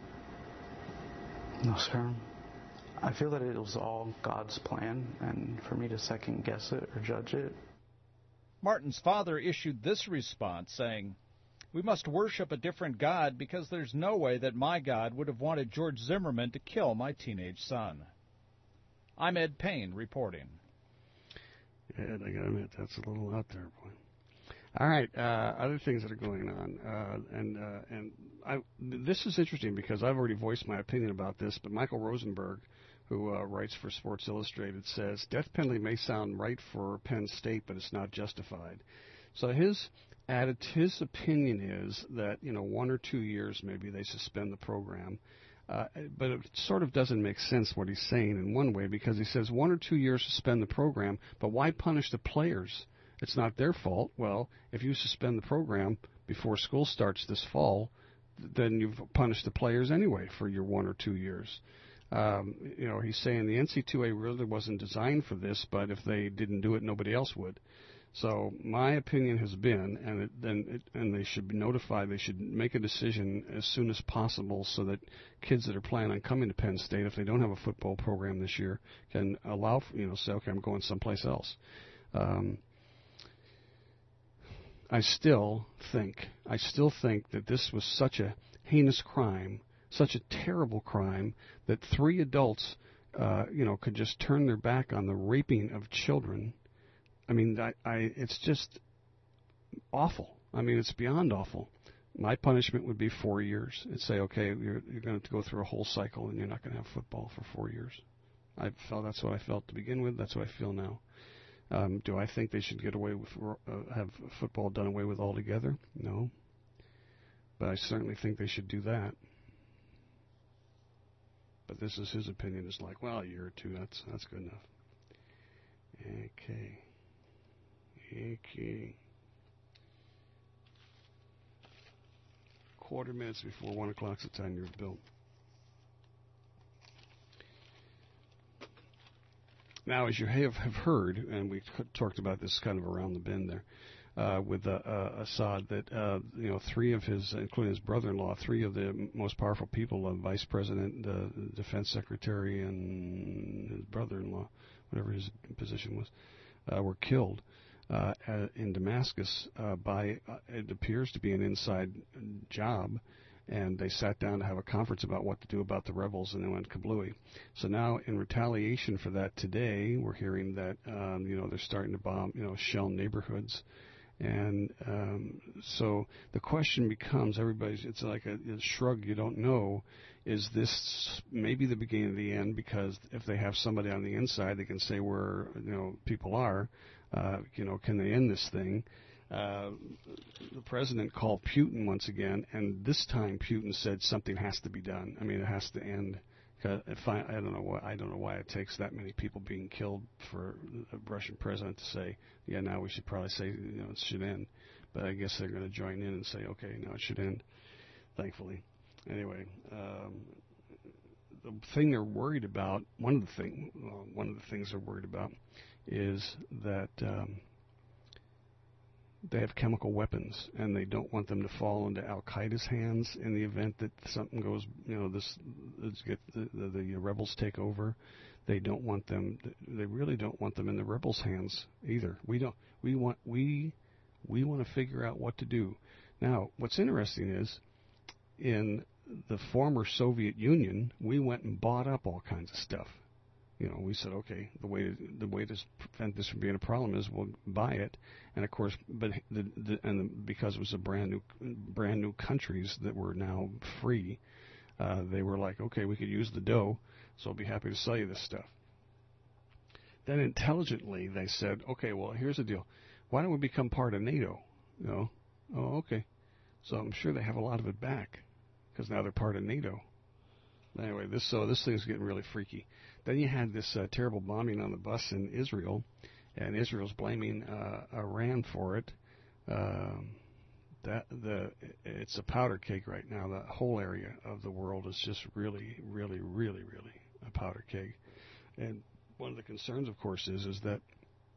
[SPEAKER 2] No, sir. I feel that it was all God's plan, and for me to second guess it or judge it.
[SPEAKER 22] Martin's father issued this response saying, "We must worship a different God because there's no way that my God would have wanted George Zimmerman to kill my teenage son." I'm Ed Payne reporting.
[SPEAKER 1] Ed, I gotta admit, that's a little out there, boy. All right, uh, other things that are going on, uh, and uh, and I, this is interesting because I've already voiced my opinion about this, but Michael Rosenberg, who uh, writes for Sports Illustrated, says death penalty may sound right for Penn State, but it's not justified. So his added, his opinion is that, you know, one or two years maybe they suspend the program. Uh, but it sort of doesn't make sense what he's saying in one way, because he says one or two years suspend the program, but why punish the players? It's not their fault. Well, if you suspend the program before school starts this fall, then you've punished the players anyway for your one or two years. Um, you know, he's saying the N C double A really wasn't designed for this, but if they didn't do it, nobody else would. So my opinion has been, and it, then it, and they should be notified. They should make a decision as soon as possible, so that kids that are planning on coming to Penn State, if they don't have a football program this year, can allow, you know, say, okay, I'm going someplace else. Um, I still think, I still think that this was such a heinous crime, such a terrible crime, that three adults uh, you know, could just turn their back on the raping of children. I mean, I, I, it's just awful. I mean, it's beyond awful. My punishment would be four years. It'd say, okay, you're, you're going to go through a whole cycle, and you're not going to have football for four years. I felt that's what I felt to begin with. That's what I feel now. Um, do I think they should get away with uh, have football done away with altogether? No. But I certainly think they should do that. But this is his opinion. It's like, well, a year or two, that's that's good enough. Okay. Okay. Quarter minutes before one o'clock's the time you're built. Now, as you have, have heard, and we talked about this kind of around the bend there, uh, with uh, uh, Assad, that uh, you know three of his, including his brother-in-law, three of the most powerful people, uh, Vice President, uh, Defense Secretary, and his brother-in-law, whatever his position was, uh, were killed uh, in Damascus uh, by, uh, it appears to be an inside job. And they sat down to have a conference about what to do about the rebels, and they went kablooey. So now, in retaliation for that, today we're hearing that um, you know they're starting to bomb, you know, shell neighborhoods, and um, so the question becomes: everybody's it's like a, a shrug. You don't know. Is this maybe the beginning of the end? Because if they have somebody on the inside, they can say where you know people are. Uh, you know, can they end this thing? Uh, the president called Putin once again, and this time Putin said something has to be done. I mean, it has to end. If I, I don't know why I don't know why it takes that many people being killed for a Russian president to say, yeah, now we should probably say, you know, it should end. But I guess they're going to join in and say, okay, now it should end. Thankfully, anyway, um, the thing they're worried about, one of the thing, well, one of the things they're worried about, is that. Um, They have chemical weapons, and they don't want them to fall into Al Qaeda's hands in the event that something goes, you know, this, this get the, the, the rebels take over. They don't want them. They really don't want them in the rebels' hands either. We don't. We want. We we want to figure out what to do. Now, what's interesting is, in the former Soviet Union, we went and bought up all kinds of stuff. You know, we said, okay, the way to, the way to prevent this from being a problem is we'll buy it, and of course, but the, the, and the, because it was a brand new brand new countries that were now free, uh, they were like, okay, we could use the dough, so I'll be happy to sell you this stuff. Then intelligently they said, okay, well, here's the deal, why don't we become part of NATO? You know, oh, okay, so I'm sure they have a lot of it back because now they're part of NATO. Anyway, this so this thing's getting really freaky. Then you had this uh, terrible bombing on the bus in Israel, and Israel's blaming uh, Iran for it. Um, that the it's a powder keg right now. The whole area of the world is just really, really, really, really a powder keg. And one of the concerns, of course, is is that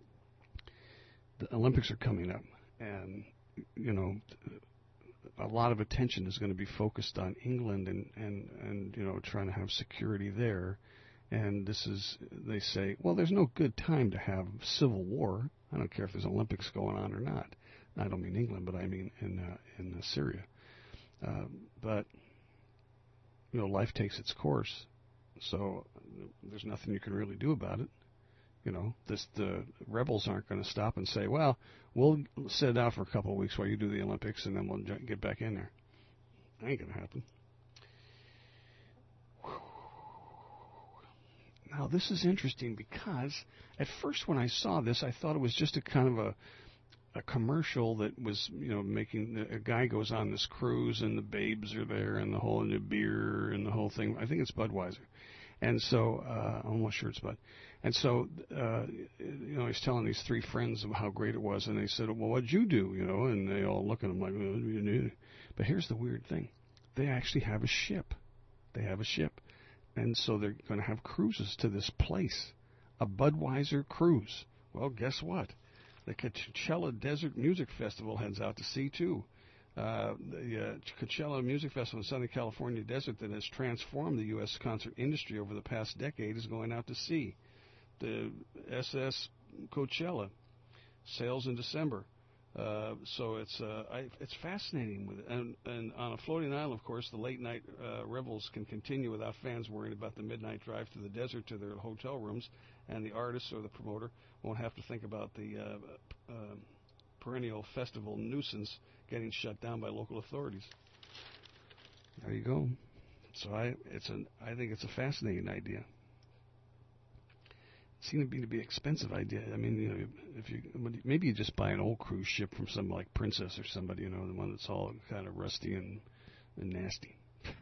[SPEAKER 1] the Olympics are coming up, and you know. A lot of attention is going to be focused on England and, and, and you know trying to have security there, and this is they say well there's no good time to have civil war. I don't care if there's Olympics going on or not. I don't mean England, but I mean in uh, in uh, Syria. Uh, but you know life takes its course, so there's nothing you can really do about it. You know, this, the rebels aren't going to stop and say, well, we'll sit out for a couple of weeks while you do the Olympics, and then we'll get back in there. That ain't going to happen. Now, this is interesting because at first when I saw this, I thought it was just a kind of a a commercial that was, you know, making a guy goes on this cruise and the babes are there and the whole and the beer and the whole thing. I think it's Budweiser. And so, uh, I'm almost sure it's Bud. And so, uh, you know, he's telling these three friends of how great it was, and they said, well, what'd you do, you know? And they all look at him like, well, you knew. But here's the weird thing. They actually have a ship. They have a ship. And so they're going to have cruises to this place, a Budweiser cruise. Well, guess what? The Coachella Desert Music Festival heads out to sea, too. Uh, the uh, Coachella Music Festival in Southern California desert that has transformed the U S concert industry over the past decade is going out to sea. The S S Coachella sails in December. Uh, so it's uh, I, it's fascinating with it. And, and on a floating island, of course, the late night uh, revels can continue without fans worrying about the midnight drive through the desert to their hotel rooms, and the artist or the promoter won't have to think about the uh, uh, perennial festival nuisance getting shut down by local authorities. There you go. So I it's an I think it's a fascinating idea. It seemed to be to be an expensive idea. I mean, you know, if you maybe you just buy an old cruise ship from some like Princess or somebody, you know, the one that's all kind of rusty and, and nasty.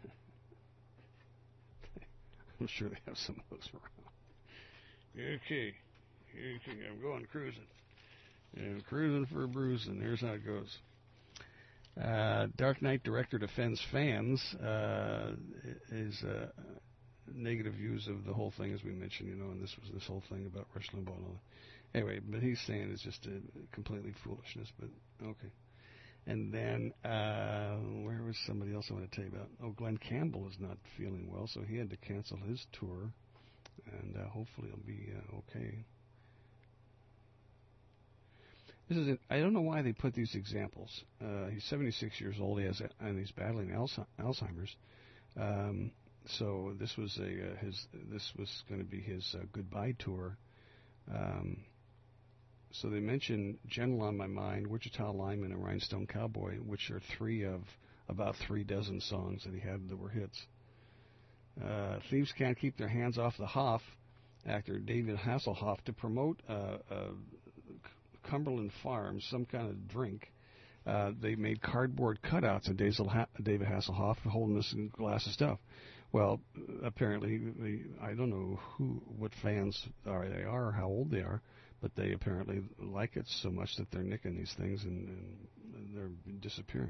[SPEAKER 1] I'm sure they have some of those around. Okay, okay, I'm going cruising. I'm cruising for a bruise, and here's how it goes. Uh, Dark Knight director defends fans. Uh, is uh, negative views of the whole thing, as we mentioned, you know, and this was this whole thing about Rush Limbaugh and all that. Anyway, but he's saying it's just a completely foolishness, but okay. And then, uh, where was somebody else I want to tell you about? Oh, Glenn Campbell is not feeling well, so he had to cancel his tour, and uh, hopefully he'll be uh, okay. This is. I don't know why they put these examples. Uh, he's seventy-six years old. He has, and he's battling Alzheimer's. Um, so this was a uh, his. This was going to be his uh, goodbye tour. Um, so they mention "General on My Mind," "Wichita Lineman," and "Rhinestone Cowboy," which are three of about three dozen songs that he had that were hits. Uh, thieves can't keep their hands off the Hoff actor David Hasselhoff to promote. Uh, uh, Cumberland Farms, some kind of drink. Uh, they made cardboard cutouts of David Hasselhoff holding this glass of stuff. Well, apparently, they, I don't know who, what fans are they are, or how old they are, but they apparently like it so much that they're nicking these things and, and they're disappearing.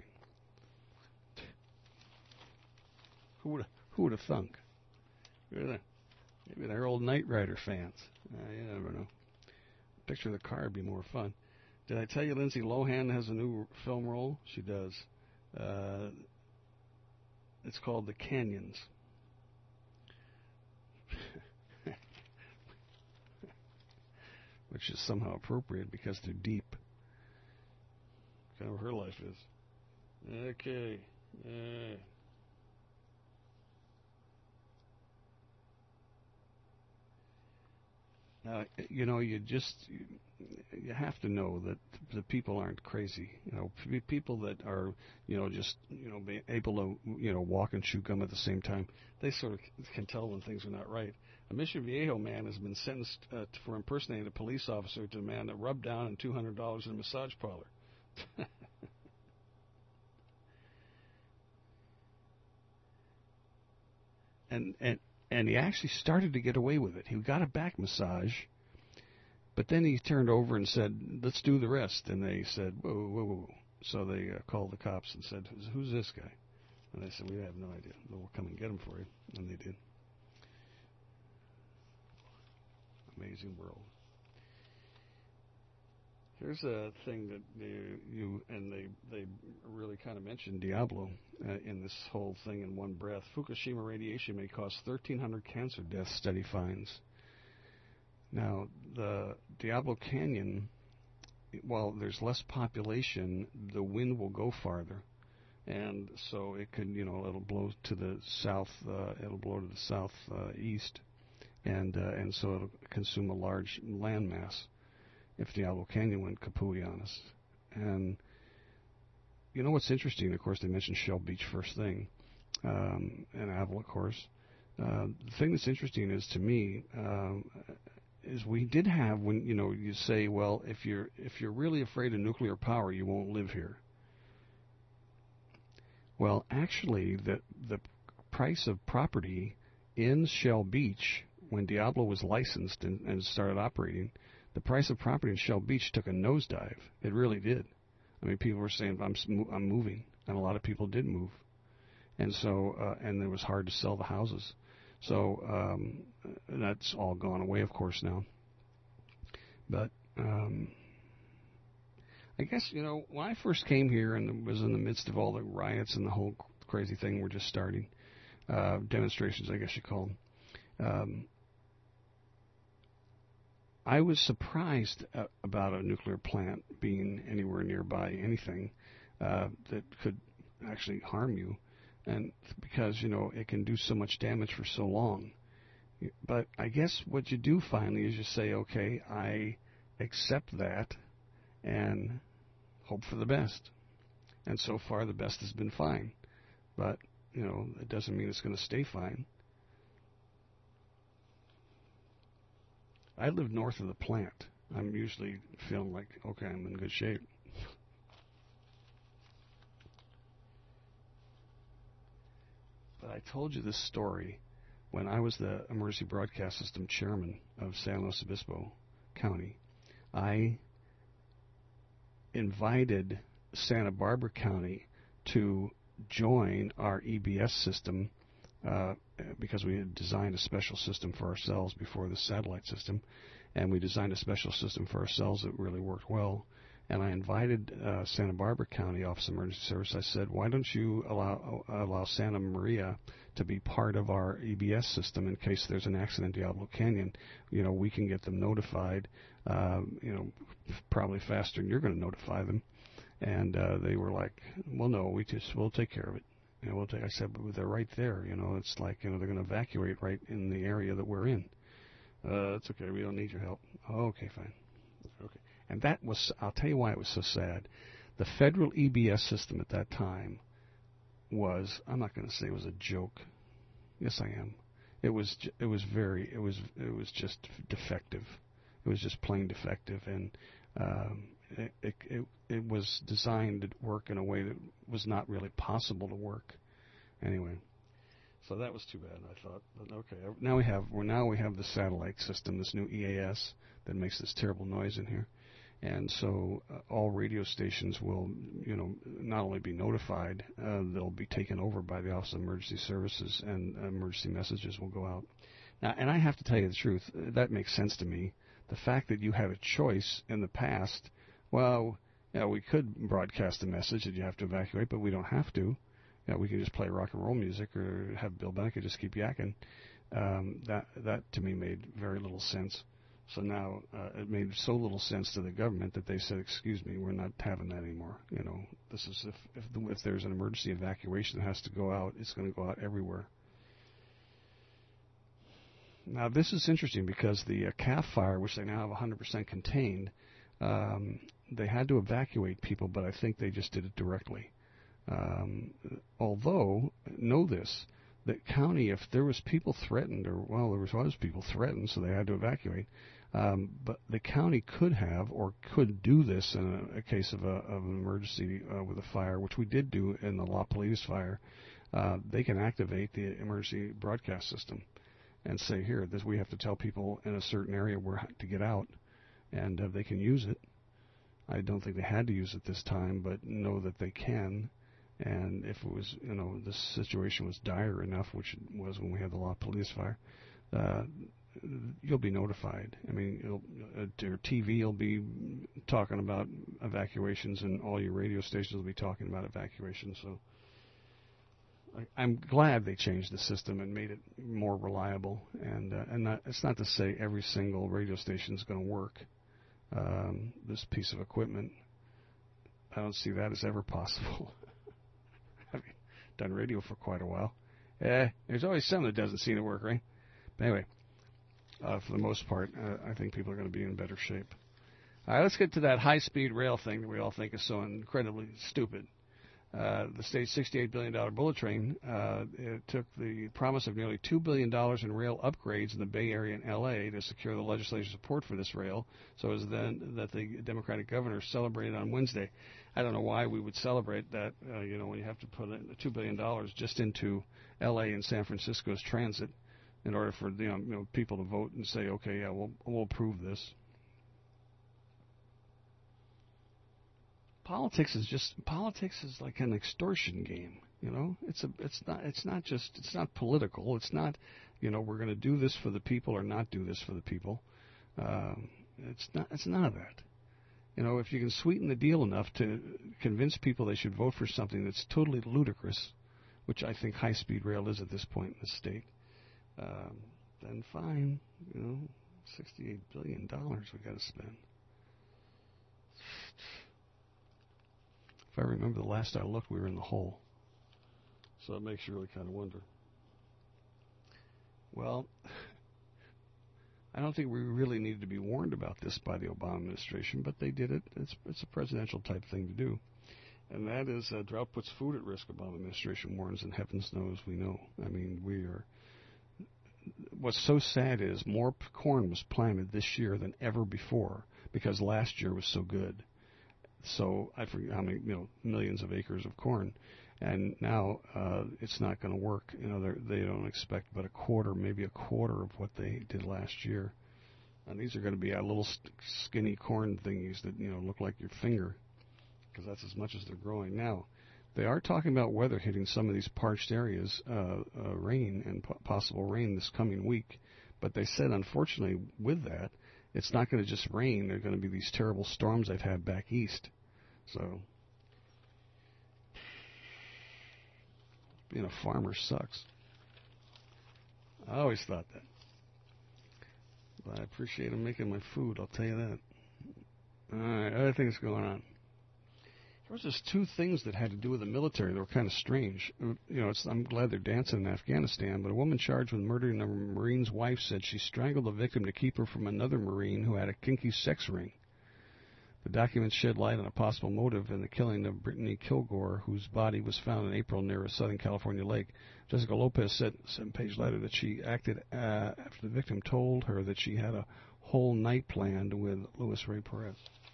[SPEAKER 1] Who would who would have thunk? Maybe they're old Knight Rider fans. Uh, you never know. Picture of the car would be more fun. Did I tell you Lindsay Lohan has a new film role? She does. Uh, it's called The Canyons. Which is somehow appropriate because they're deep. Kind of what her life is. Okay. Uh, Uh, you know, you just you, you have to know that the people aren't crazy. You know, p- people that are, you know, just you know, be able to, you know, walk and chew gum at the same time. They sort of can tell when things are not right. A Mission Viejo man has been sentenced uh, for impersonating a police officer to demand a rub down and two hundred dollars in a massage parlor. and and. And he actually started to get away with it. He got a back massage, but then he turned over and said, "Let's do the rest." And they said, "Whoa, whoa, whoa!" So they uh, called the cops and said, "Who's this guy?" And they said, "We have no idea. We'll come and get him for you." And they did. Amazing world. Here's a thing that you, you and they they really kind of mentioned Diablo uh, in this whole thing in one breath. Fukushima radiation may cause thirteen hundred cancer deaths, study finds. Now, the Diablo Canyon, while there's less population, the wind will go farther. And so it could, you know, it'll blow to the south, uh, it'll blow to the south uh, east, and uh, and so it'll consume a large landmass. If Diablo Canyon went kapooey on us. And you know what's interesting? Of course, they mentioned Shell Beach first thing, um, and Avila, of course. Uh, the thing that's interesting is, to me, um, is we did have, when, you know, you say, well, if you're if you're really afraid of nuclear power, you won't live here. Well, actually, the the price of property in Shell Beach, when Diablo was licensed and, and started operating, the price of property in Shell Beach took a nosedive. It really did. I mean, people were saying, I'm I'm moving, and a lot of people did move. And so, uh, and it was hard to sell the houses. So um, that's all gone away, of course, now. But um, I guess, you know, when I first came here and was in the midst of all the riots and the whole crazy thing we're just starting, uh, demonstrations, I guess you call them, um, I was surprised uh, about a nuclear plant being anywhere nearby anything uh, that could actually harm you, and because, you know, it can do so much damage for so long. But I guess what you do finally is you say, okay, I accept that and hope for the best. And so far, the best has been fine. But, you know, it doesn't mean it's going to stay fine. I live north of the plant. I'm usually feeling like, okay, I'm in good shape. But I told you this story when I was the Emergency Broadcast System chairman of San Luis Obispo County. I invited Santa Barbara County to join our E B S system uh, because we had designed a special system for ourselves before the satellite system, and we designed a special system for ourselves that really worked well. And I invited uh, Santa Barbara County Office of Emergency Service. I said, why don't you allow allow Santa Maria to be part of our E B S system in case there's an accident in Diablo Canyon? You know, we can get them notified, uh, you know, probably faster than you're going to notify them. And uh, they were like, well, no, we just, we'll take care of it. You know, we'll take, I said, but they're right there. You know, it's like, you know, they're going to evacuate right in the area that we're in. Uh, it's okay. We don't need your help. Oh, okay, fine. Okay. And that was, I'll tell you why it was so sad. The federal E B S system at that time was, I'm not going to say it was a joke. Yes, I am. It was, it was very, it was, it was just defective. It was just plain defective. And, um, It, it, it, it was designed to work in a way that was not really possible to work. Anyway, so that was too bad. I thought, but okay, now we have well, now we have the satellite system, this new E A S that makes this terrible noise in here, and so uh, all radio stations will, you know, not only be notified, uh, they'll be taken over by the Office of Emergency Services, and emergency messages will go out. Now, and I have to tell you the truth, that makes sense to me. The fact that you had a choice in the past. Well, yeah, we could broadcast a message that you have to evacuate, but we don't have to. Yeah, we can just play rock and roll music or have Bill Beckett just keep yakking. Um, that that to me made very little sense. So now uh, it made so little sense to the government that they said, "Excuse me, we're not having that anymore." You know, this is if if, the, if there's an emergency evacuation that has to go out, it's going to go out everywhere. Now this is interesting because the uh, C A F fire, which they now have one hundred percent contained. Um, they had to evacuate people, but I think they just did it directly. Um, although, know this, that county, if there was people threatened, or, well, there was, was people threatened, so they had to evacuate, um, but the county could have or could do this in a, a case of, a, of an emergency uh, with a fire, which we did do in the La Police fire. Uh, they can activate the emergency broadcast system and say, here, this, we have to tell people in a certain area where to get out. And uh, they can use it. I don't think they had to use it this time, but know that they can. And if it was, you know, the situation was dire enough, which it was when we had the La Police fire, uh, you'll be notified. I mean, it'll, uh, your T V will be talking about evacuations, and all your radio stations will be talking about evacuations. So I, I'm glad they changed the system and made it more reliable. And uh, and not, it's not to say every single radio station is going to work. Um, this piece of equipment, I don't see that as ever possible. I've done radio for quite a while. Eh, there's always something that doesn't seem to work, right? But anyway, uh, for the most part, uh, I think people are going to be in better shape. All right, let's get to that high-speed rail thing that we all think is so incredibly stupid. Uh, the state's sixty-eight billion dollars bullet train uh, it took the promise of nearly two billion dollars in rail upgrades in the Bay Area and L A to secure the legislative support for this rail. So it was then that the Democratic governor celebrated on Wednesday. I don't know why we would celebrate that, uh, you know, when you have to put two billion dollars just into L A and San Francisco's transit in order for you know, you know people to vote and say, okay, yeah, we'll, we'll approve this. Politics is just politics is like an extortion game, you know. It's a it's not it's not just it's not political. It's not, you know, we're going to do this for the people or not do this for the people. Um, it's not it's none of that. You know, if you can sweeten the deal enough to convince people they should vote for something that's totally ludicrous, which I think high-speed rail is at this point in the state, um, then fine, you know, sixty-eight billion dollars we got to spend. If I remember the last I looked, we were in the hole. So it makes you really kind of wonder. Well, I don't think we really needed to be warned about this by the Obama administration, but they did it. It's, it's a presidential type thing to do. And that is uh, drought puts food at risk, Obama administration warns, and heavens knows we know. I mean, we are... What's so sad is more p- corn was planted this year than ever before because last year was so good. So I forget how many, you know, millions of acres of corn. And now uh, it's not going to work. You know, they don't expect but a quarter, maybe a quarter of what they did last year. And these are going to be uh, little st- skinny corn thingies that, you know, look like your finger, because that's as much as they're growing now. They are talking about weather hitting some of these parched areas, uh, uh, rain and po- possible rain this coming week. But they said, unfortunately, with that, it's not going to just rain. There are going to be these terrible storms they've had back east. So being a farmer sucks. I always thought that. But I appreciate them making my food, I'll tell you that. All right, other things going on. There was just two things that had to do with the military that were kind of strange. You know, it's, I'm glad they're dancing in Afghanistan, but a woman charged with murdering a Marine's wife said she strangled the victim to keep her from another Marine who had a kinky sex ring. The documents shed light on a possible motive in the killing of Brittany Kilgore, whose body was found in April near a Southern California lake. Jessica Lopez said in a seven-page letter that she acted uh, after the victim told her that she had a whole night planned with Luis Ray Perez.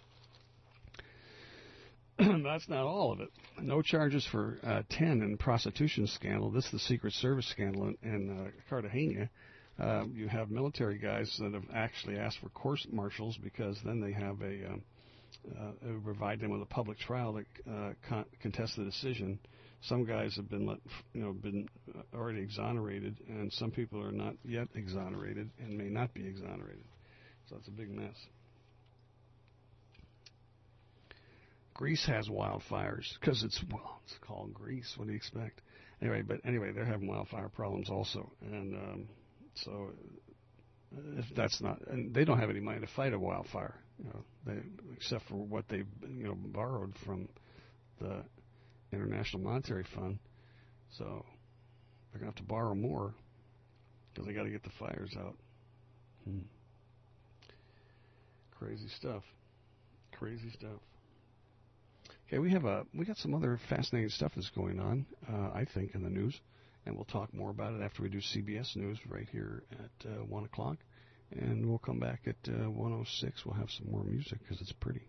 [SPEAKER 1] That's not all of it. No charges for uh, ten in prostitution scandal. This is the Secret Service scandal in, in uh, Cartagena. Uh, you have military guys that have actually asked for court-martials because then they have a... Um, Uh, provide them with a public trial to uh, con- contest the decision. Some guys have been let, you know, been already exonerated, and some people are not yet exonerated and may not be exonerated. So it's a big mess. Greece has wildfires because it's well, it's called Greece. What do you expect? Anyway, but anyway, they're having wildfire problems also, and um, so if that's not, and they don't have any money to fight a wildfire. You know, they, except for what they, you know, borrowed from the International Monetary Fund. So they're going to have to borrow more because they got to get the fires out. Hmm. Crazy stuff. Crazy stuff. Okay, we have a we got some other fascinating stuff that's going on, uh, I think, in the news, and we'll talk more about it after we do C B S News right here at uh, one o'clock. And we'll come back at uh, one oh six. We'll have some more music because it's pretty.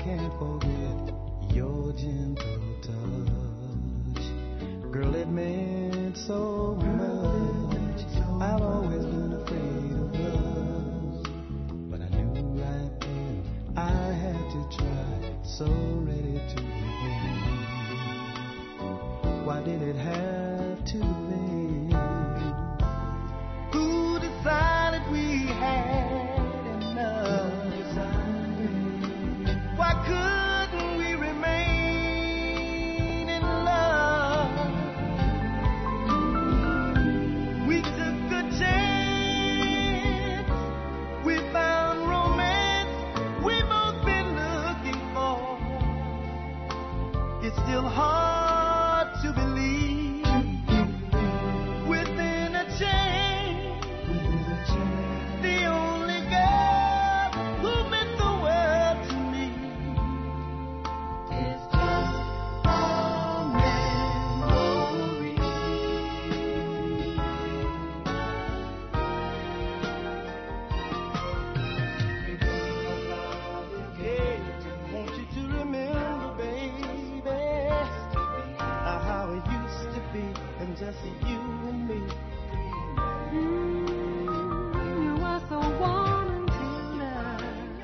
[SPEAKER 21] can't forget your gentle touch. Girl, it meant so much. I've always been afraid of love, but I knew right then I had to try. So ready to begin. Why did it have to be? Who decided we had enough? Why couldn't we remain in love? We took a chance. We found romance we both been looking for. It's still hard to believe within a chain. The only girl who meant the world to me is just a memory. Hey, want you to remember, baby, how it used to be, and just you and me.
[SPEAKER 8] You were so warm and tender.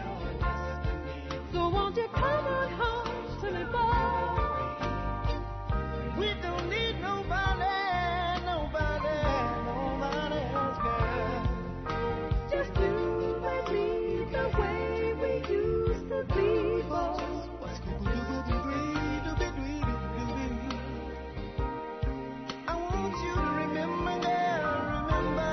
[SPEAKER 8] So won't you come on home to me, boy?
[SPEAKER 21] We don't need nobody, nobody, nobody else, girl.
[SPEAKER 8] Just you and me, the way we used to be, boy.
[SPEAKER 21] I want you to remember, girl, remember.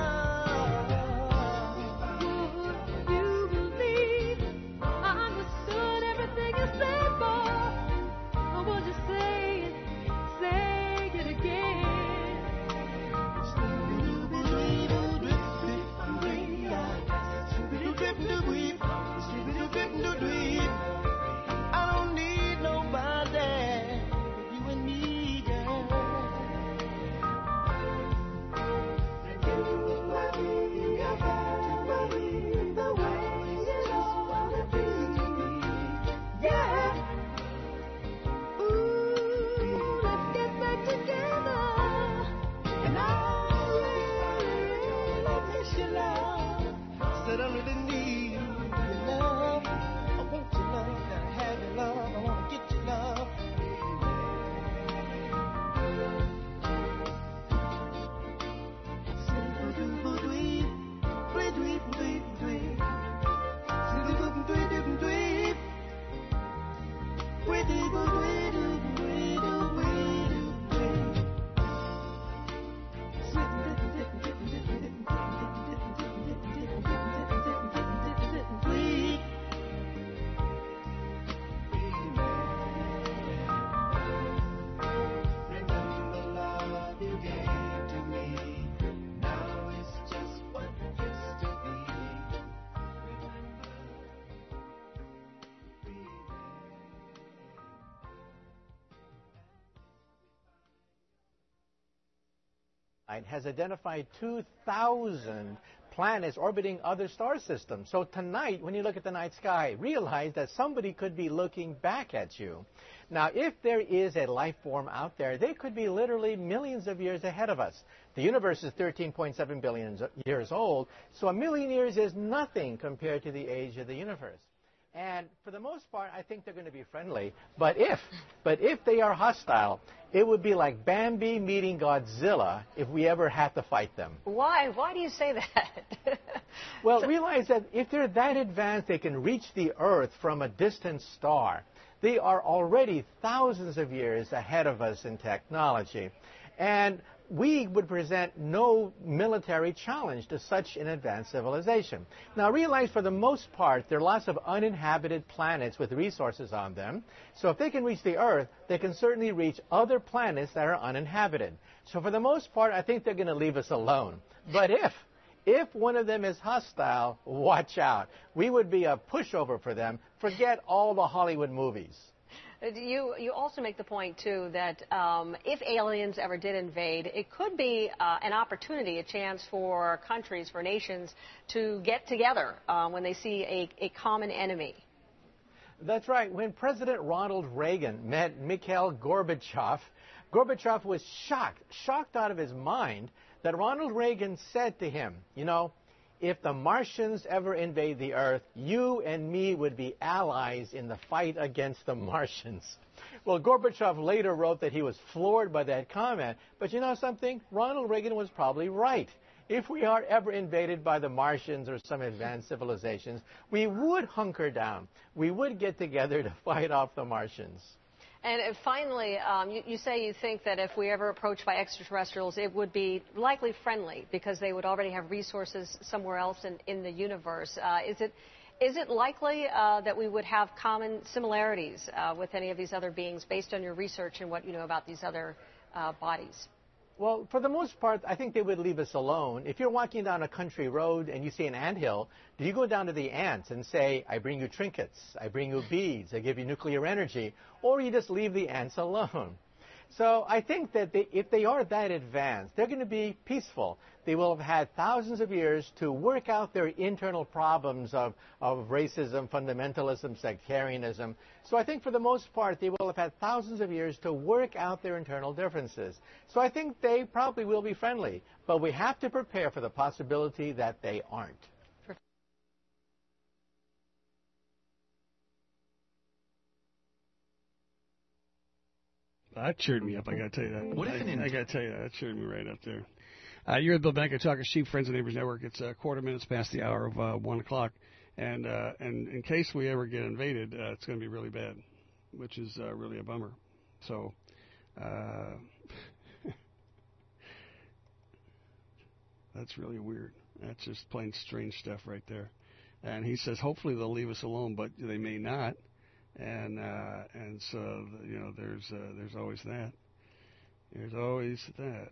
[SPEAKER 8] Would you believe I understood everything you said, boy? Or would you say it, say it again?
[SPEAKER 21] I don't need nobody but you and me, girl.
[SPEAKER 8] You and me, the way it ought to be. Yeah. Ooh, let's get back together.
[SPEAKER 21] And I really miss your love. Said I really need your love. I want your love, gotta have your love. I wanna get your love.
[SPEAKER 3] has identified two thousand planets orbiting other star systems. So tonight, when you look at the night sky, realize that somebody could be looking back at you. Now, if there is a life form out there, they could be literally millions of years ahead of us. The universe is thirteen point seven billion years old, so a million years is nothing compared to the age of the universe. And for the most part, I think they're going to be friendly. But if, but if they are hostile, it would be like Bambi meeting Godzilla if we ever had to fight them.
[SPEAKER 4] Why? Why do you say that?
[SPEAKER 3] Well, realize that if they're that advanced, they can reach the Earth from a distant star. They are already thousands of years ahead of us in technology. And we would present no military challenge to such an advanced civilization. Now realize for the most part, there are lots of uninhabited planets with resources on them. So if they can reach the Earth, they can certainly reach other planets that are uninhabited. So for the most part, I think they're going to leave us alone. But if, if one of them is hostile, watch out. We would be a pushover for them. Forget all the Hollywood movies.
[SPEAKER 4] You, you also make the point, too, that um, if aliens ever did invade, it could be uh, an opportunity, a chance for countries, for nations to get together uh, when they see a, a common enemy.
[SPEAKER 3] That's right. When President Ronald Reagan met Mikhail Gorbachev, Gorbachev was shocked, shocked out of his mind that Ronald Reagan said to him, you know, if the Martians ever invade the Earth, you and me would be allies in the fight against the Martians. Well, Gorbachev later wrote that he was floored by that comment. But you know something? Ronald Reagan was probably right. If we are ever invaded by the Martians or some advanced civilizations, we would hunker down. We would get together to fight off the Martians.
[SPEAKER 4] And uh, finally, um, you, you say you think that if we ever approached by extraterrestrials, it would be likely friendly because they would already have resources somewhere else in, in the universe. Uh, is it is it likely uh, that we would have common similarities uh, with any of these other beings based on your research and what you know about these other uh, bodies?
[SPEAKER 3] Well, for the most part, I think they would leave us alone. If you're walking down a country road and you see an anthill, do you go down to the ants and say, I bring you trinkets, I bring you beads, I give you nuclear energy, or you just leave the ants alone? So I think that they, if they are that advanced, they're going to be peaceful. They will have had thousands of years to work out their internal problems of, of racism, fundamentalism, sectarianism. So I think for the most part, they will have had thousands of years to work out their internal differences. So I think they probably will be friendly. But we have to prepare for the possibility that they aren't.
[SPEAKER 1] That cheered me up, I got to tell you that.
[SPEAKER 5] What if
[SPEAKER 1] I,
[SPEAKER 5] an
[SPEAKER 1] I got to tell you that. That cheered me right up there. Uh, you're at Bill Banker, Talkers Sheep, Friends and Neighbors Network. It's a quarter minutes past the hour of uh, one o'clock. And, uh, and in case we ever get invaded, uh, it's going to be really bad, which is uh, really a bummer. So, uh, that's really weird. That's just plain strange stuff right there. And he says hopefully they'll leave us alone, but they may not. And uh, and so you know there's uh, there's always that. There's always that.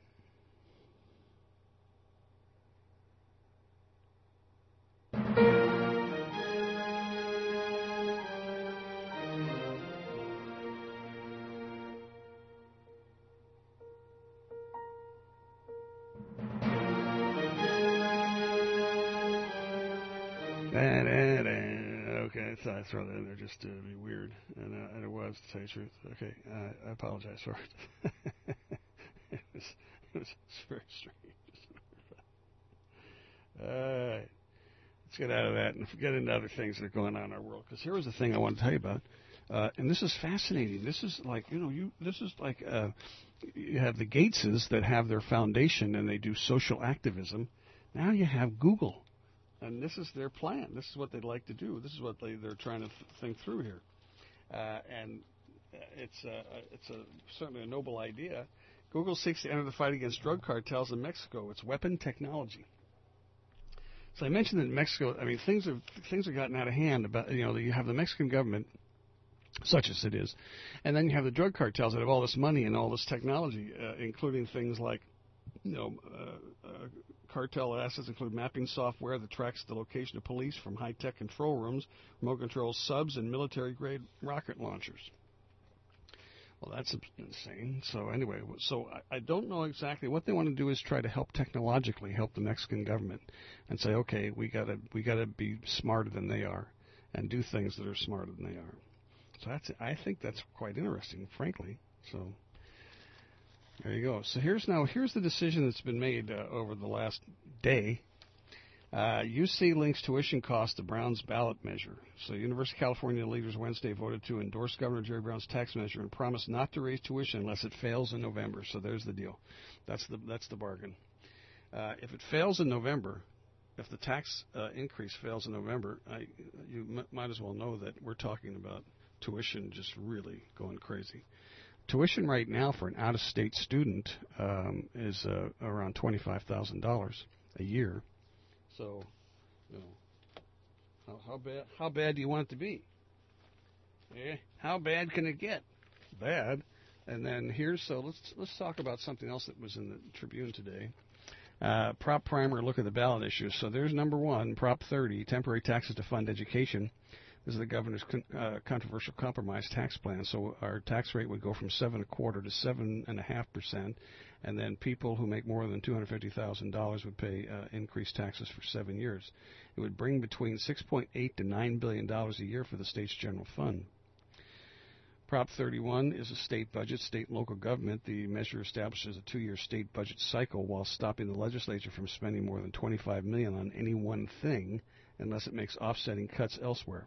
[SPEAKER 1] Okay, so I throw that in there just to be weird, and, uh, and it was, to tell you the truth. Okay, uh, I apologize for it. it, was, it was very strange. All right, let's get out of that and get into other things that are going on in our world. Because here was the thing I want to tell you about, uh, and this is fascinating. This is like, you know, you. This is like uh, you have the Gateses that have their foundation and they do social activism. Now you have Google. And this is their plan. This is what they'd like to do. This is what they, they're trying to th- think through here. Uh, and it's, uh, it's a, certainly a noble idea. Google seeks to enter the fight against drug cartels in Mexico. It's weapon technology. So I mentioned that in Mexico, I mean, things have, things have gotten out of hand. About, you know, you have the Mexican government, such as it is, and then you have the drug cartels that have all this money and all this technology, uh, including things like, you know, uh, uh, cartel assets include mapping software that tracks the location of police from high-tech control rooms, remote control subs, and military-grade rocket launchers. Well, that's insane. So anyway, so I, I don't know exactly what they want to do is try to help technologically help the Mexican government and say, okay, we gotta we gotta be smarter than they are and do things that are smarter than they are. So that's I think that's quite interesting, frankly. So. There you go. So here's now here's the decision that's been made uh, over the last day. Uh, U C links tuition cost to Brown's ballot measure. So University of California leaders Wednesday voted to endorse Governor Jerry Brown's tax measure and promised not to raise tuition unless it fails in November. So there's the deal. That's the that's the bargain. Uh, if it fails in November, if the tax uh, increase fails in November, I, you m- might as well know that we're talking about tuition just really going crazy. Tuition right now for an out-of-state student um, is uh, around twenty-five thousand dollars a year. So, you know, how, how bad how bad do you want it to be? Eh? How bad can it get? Bad. And then here's so let's let's talk about something else that was in the Tribune today. Uh, Prop Primer, look at the ballot issues. So there's number one, Prop thirty, temporary taxes to fund education. This is the governor's con- uh, controversial compromise tax plan. So our tax rate would go from seven and a quarter to seven and a half percent, and then people who make more than two hundred fifty thousand dollars would pay uh, increased taxes for seven years. It would bring between six point eight to nine billion dollars a year for the state's general fund. Prop thirty-one is a state budget, state and local government. The measure establishes a two-year state budget cycle while stopping the legislature from spending more than twenty-five million dollars on any one thing unless it makes offsetting cuts elsewhere.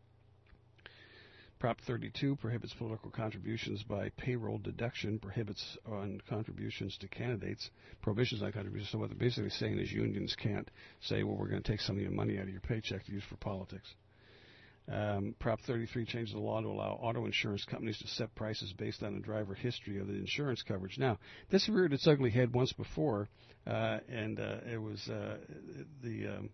[SPEAKER 1] Prop thirty-two prohibits political contributions by payroll deduction, prohibits on contributions to candidates, prohibitions on contributions. So what they're basically saying is unions can't say, well, we're going to take some of your money out of your paycheck to use for politics. Um, Prop thirty-three changes the law to allow auto insurance companies to set prices based on the driver history of the insurance coverage. Now, this reared its ugly head once before, uh, and uh, it was uh, the um,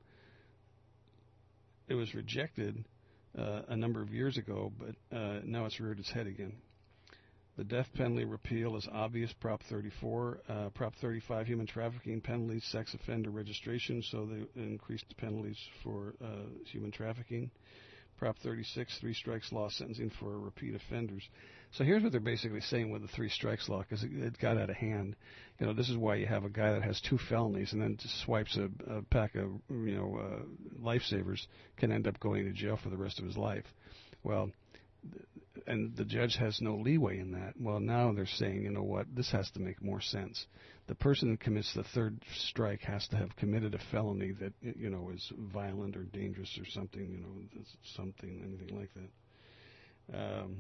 [SPEAKER 1] it was rejected Uh, a number of years ago, but uh, now it's reared its head again. The death penalty repeal is obvious, Prop thirty-four. Uh, Prop thirty-five, human trafficking penalties, sex offender registration, so they increased the penalties for uh, human trafficking. Prop thirty-six, three strikes law, sentencing for repeat offenders. So here's what they're basically saying with the three strikes law, because it, it got out of hand. You know, this is why you have a guy that has two felonies and then just swipes a, a pack of, you know, uh, lifesavers, can end up going to jail for the rest of his life. Well, and the judge has no leeway in that. Well, now they're saying, you know what, this has to make more sense. The person that commits the third strike has to have committed a felony that, you know, is violent or dangerous or something, you know, something, anything like that. Um,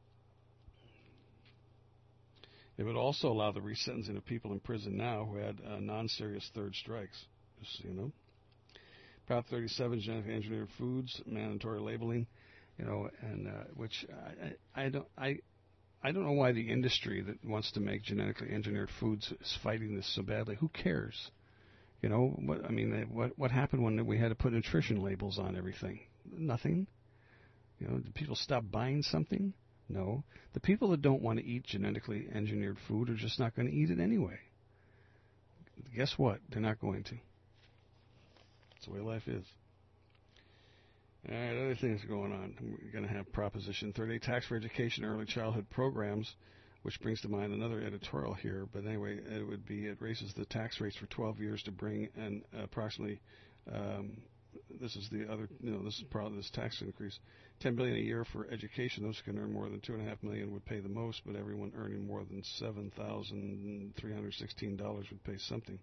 [SPEAKER 1] it would also allow the resentencing of people in prison now who had uh, non-serious third strikes, just so you know. Prop thirty-seven, genetically engineered foods, mandatory labeling. You know, and uh, which I, I don't I I don't know why the industry that wants to make genetically engineered foods is fighting this so badly. Who cares? You know, what I mean, what what happened when we had to put nutrition labels on everything? Nothing. You know, did people stop buying something? No. The people that don't want to eat genetically engineered food are just not going to eat it anyway. Guess what? They're not going to. That's the way life is. All right, other things going on. We're going to have Proposition thirty-eight, tax for education, early childhood programs, which brings to mind another editorial here. But anyway, it would be it raises the tax rates for twelve years to bring an approximately. Um, this is the other. You know, this is probably this tax increase. Ten billion a year for education. Those who can earn more than two and a half million would pay the most, but everyone earning more than seven thousand three hundred sixteen dollars would pay something.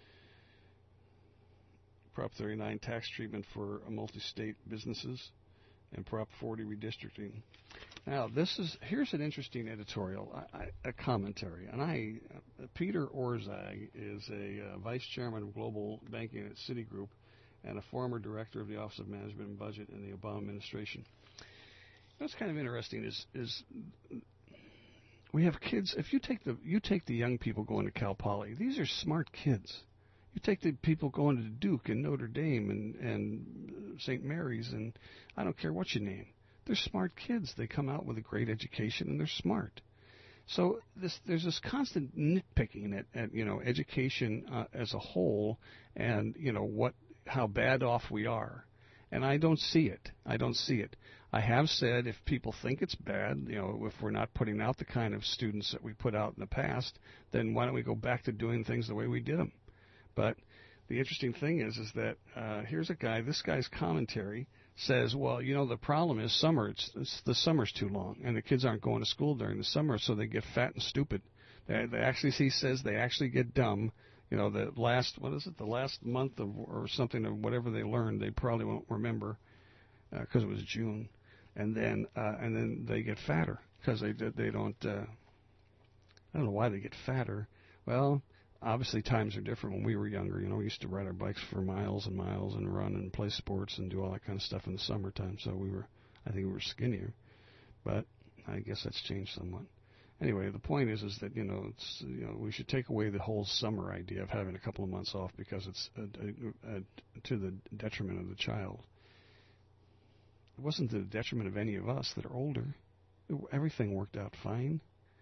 [SPEAKER 1] Prop thirty-nine, tax treatment for multi-state businesses, and Prop forty, redistricting. Now, this is here's an interesting editorial, I, I, a commentary. And I, uh, Peter Orszag is a uh, vice chairman of global banking at Citigroup and a former director of the Office of Management and Budget in the Obama administration. What's kind of interesting is is we have kids. If you take the you take the young people going to Cal Poly, these are smart kids. You take the people going to Duke and Notre Dame and, and Saint Mary's and I don't care what you name. They're smart kids. They come out with a great education and they're smart. So this, there's this constant nitpicking at, at you know education uh, as a whole and you know what how bad off we are. And I don't see it. I don't see it. I have said if people think it's bad, you know, if we're not putting out the kind of students that we put out in the past, then why don't we go back to doing things the way we did them? But the interesting thing is, is that uh, here's a guy. This guy's commentary says, "Well, you know, the problem is summer. It's, it's the summer's too long, and the kids aren't going to school during the summer, so they get fat and stupid. They, they actually, he says, they actually get dumb. You know, the last what is it? The last month of or something of whatever they learned, they probably won't remember because uh, it was June, and then uh, and then they get fatter because they they don't. Uh, I don't know why they get fatter. Well." Obviously, times are different. When we were younger, you know, we used to ride our bikes for miles and miles and run and play sports and do all that kind of stuff in the summertime. So we were, I think we were skinnier. But I guess that's changed somewhat. Anyway, the point is, is that, you know, it's, you know, we should take away the whole summer idea of having a couple of months off because it's a, a, a, to the detriment of the child. It wasn't to the detriment of any of us that are older. It, everything worked out fine.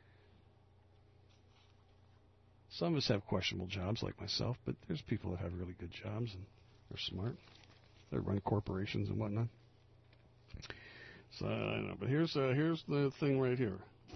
[SPEAKER 1] Some of us have questionable jobs like myself, but there's people that have really good jobs and they're smart. They run corporations and whatnot. So I know, but here's uh, here's the thing right here.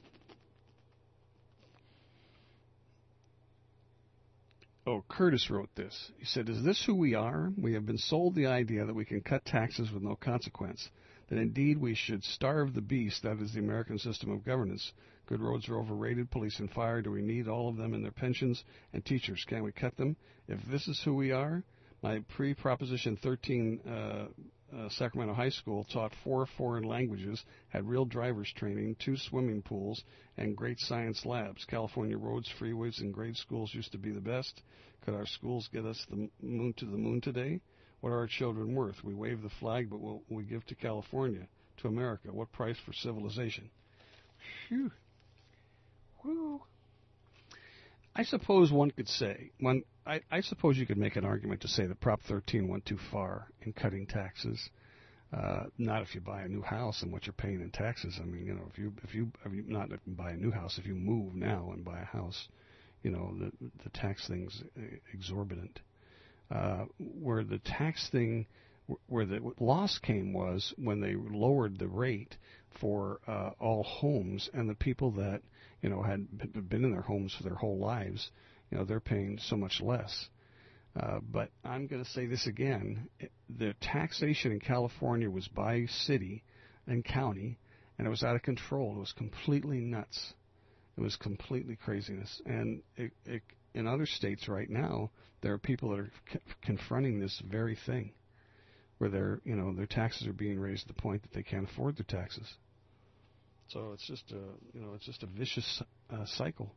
[SPEAKER 1] Oh, Curtis wrote this. He said, "Is this who we are? We have been sold the idea that we can cut taxes with no consequence. That indeed we should starve the beast that is the American system of governance. Good roads are overrated. Police and fire. Do we need all of them in their pensions? And teachers, can we cut them? If this is who we are, my pre-Proposition thirteen uh, uh, Sacramento High School taught four foreign languages, had real driver's training, two swimming pools, and great science labs. California roads, freeways, and grade schools used to be the best. Could our schools get us the moon to the moon today? What are our children worth? We wave the flag, but we'll, we give to California, to America. What price for civilization?" Phew. Whew. I suppose one could say, one, I, I suppose you could make an argument to say that Prop thirteen went too far in cutting taxes. Uh, not if you buy a new house and what you're paying in taxes. I mean, you know, if you if you, if you not if you buy a new house, if you move now and buy a house, you know, the the tax thing's exorbitant. Uh, where the tax thing, where the loss came was when they lowered the rate for uh, all homes, and the people that, you know, had been in their homes for their whole lives, you know, they're paying so much less. Uh, but I'm going to say this again. The taxation in California was by city and county, and it was out of control. It was completely nuts. It was completely craziness. And it, it, in other states right now, there are people that are c- confronting this very thing, where their, you know, their taxes are being raised to the point that they can't afford their taxes. So it's just a, you know, it's just a vicious uh, cycle.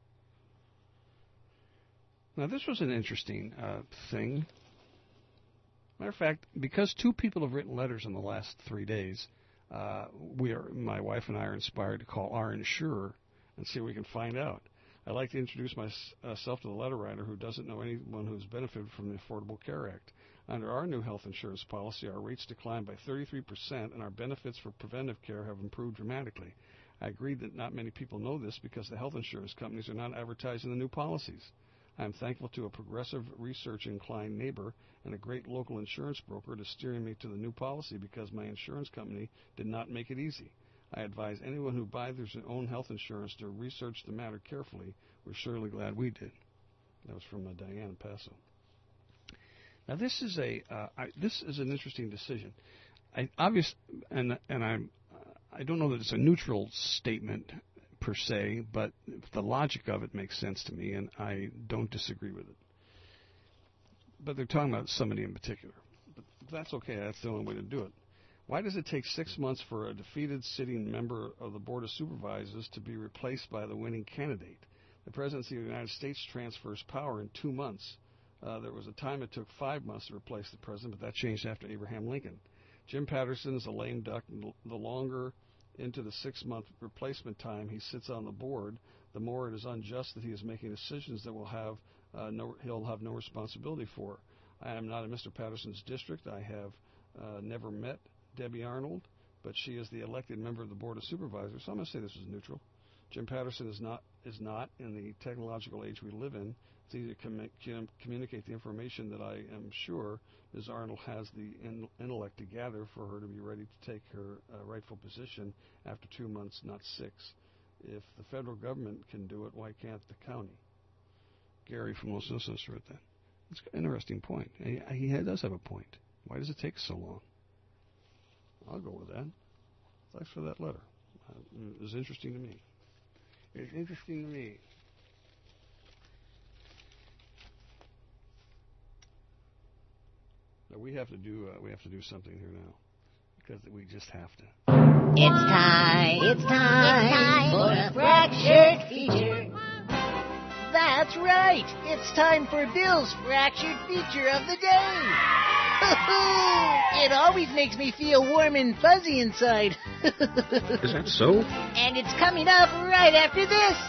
[SPEAKER 1] Now, this was an interesting uh, thing. Matter of fact, because two people have written letters in the last three days, uh, we are, my wife and I are inspired to call our insurer and see what we can find out. I'd like to introduce myself to the letter writer who doesn't know anyone who's benefited from the Affordable Care Act. Under our new health insurance policy, our rates declined by thirty-three percent, and our benefits for preventive care have improved dramatically. I agree that not many people know this because the health insurance companies are not advertising the new policies. I am thankful to a progressive, research-inclined neighbor and a great local insurance broker to steering me to the new policy because my insurance company did not make it easy. I advise anyone who buys their own health insurance to research the matter carefully. We're surely glad we did. That was from uh, Diane in Paso. Now this is a uh, I, this is an interesting decision. I obvious and and I'm I don't know that it's a neutral statement per se, but the logic of it makes sense to me, and I don't disagree with it. But they're talking about somebody in particular. But that's okay. That's the only way to do it. Why does it take six months for a defeated sitting member of the Board of Supervisors to be replaced by the winning candidate? The presidency of the United States transfers power in two months. Uh, there was a time it took five months to replace the president, but that changed after Abraham Lincoln. Jim Patterson is a lame duck. The longer into the six-month replacement time he sits on the board, the more it is unjust that he is making decisions that will have uh, no, he'll have no responsibility for. I am not in Mister Patterson's district. I have uh, never met Debbie Arnold, but she is the elected member of the Board of Supervisors, so I'm going to say this is neutral. Jim Patterson is not is not in the technological age we live in. It's easy to com- com- communicate the information that I am sure Miz Arnold has the in- intellect to gather for her to be ready to take her uh, rightful position after two months, not six. If the federal government can do it, why can't the county? Gary from Los Angeles wrote that. It's an interesting point. He, he does have a point. Why does it take so long? I'll go with that. Thanks for that letter. Uh, it was interesting to me. It's interesting to me. Now we have to do uh, we have to do something here now because we just have to.
[SPEAKER 5] It's time. It's time, it's time for a fractured feature. That's right. It's time for Bill's fractured feature of the day. It always makes me feel warm and fuzzy inside.
[SPEAKER 1] Is that so?
[SPEAKER 5] And it's coming up right after this.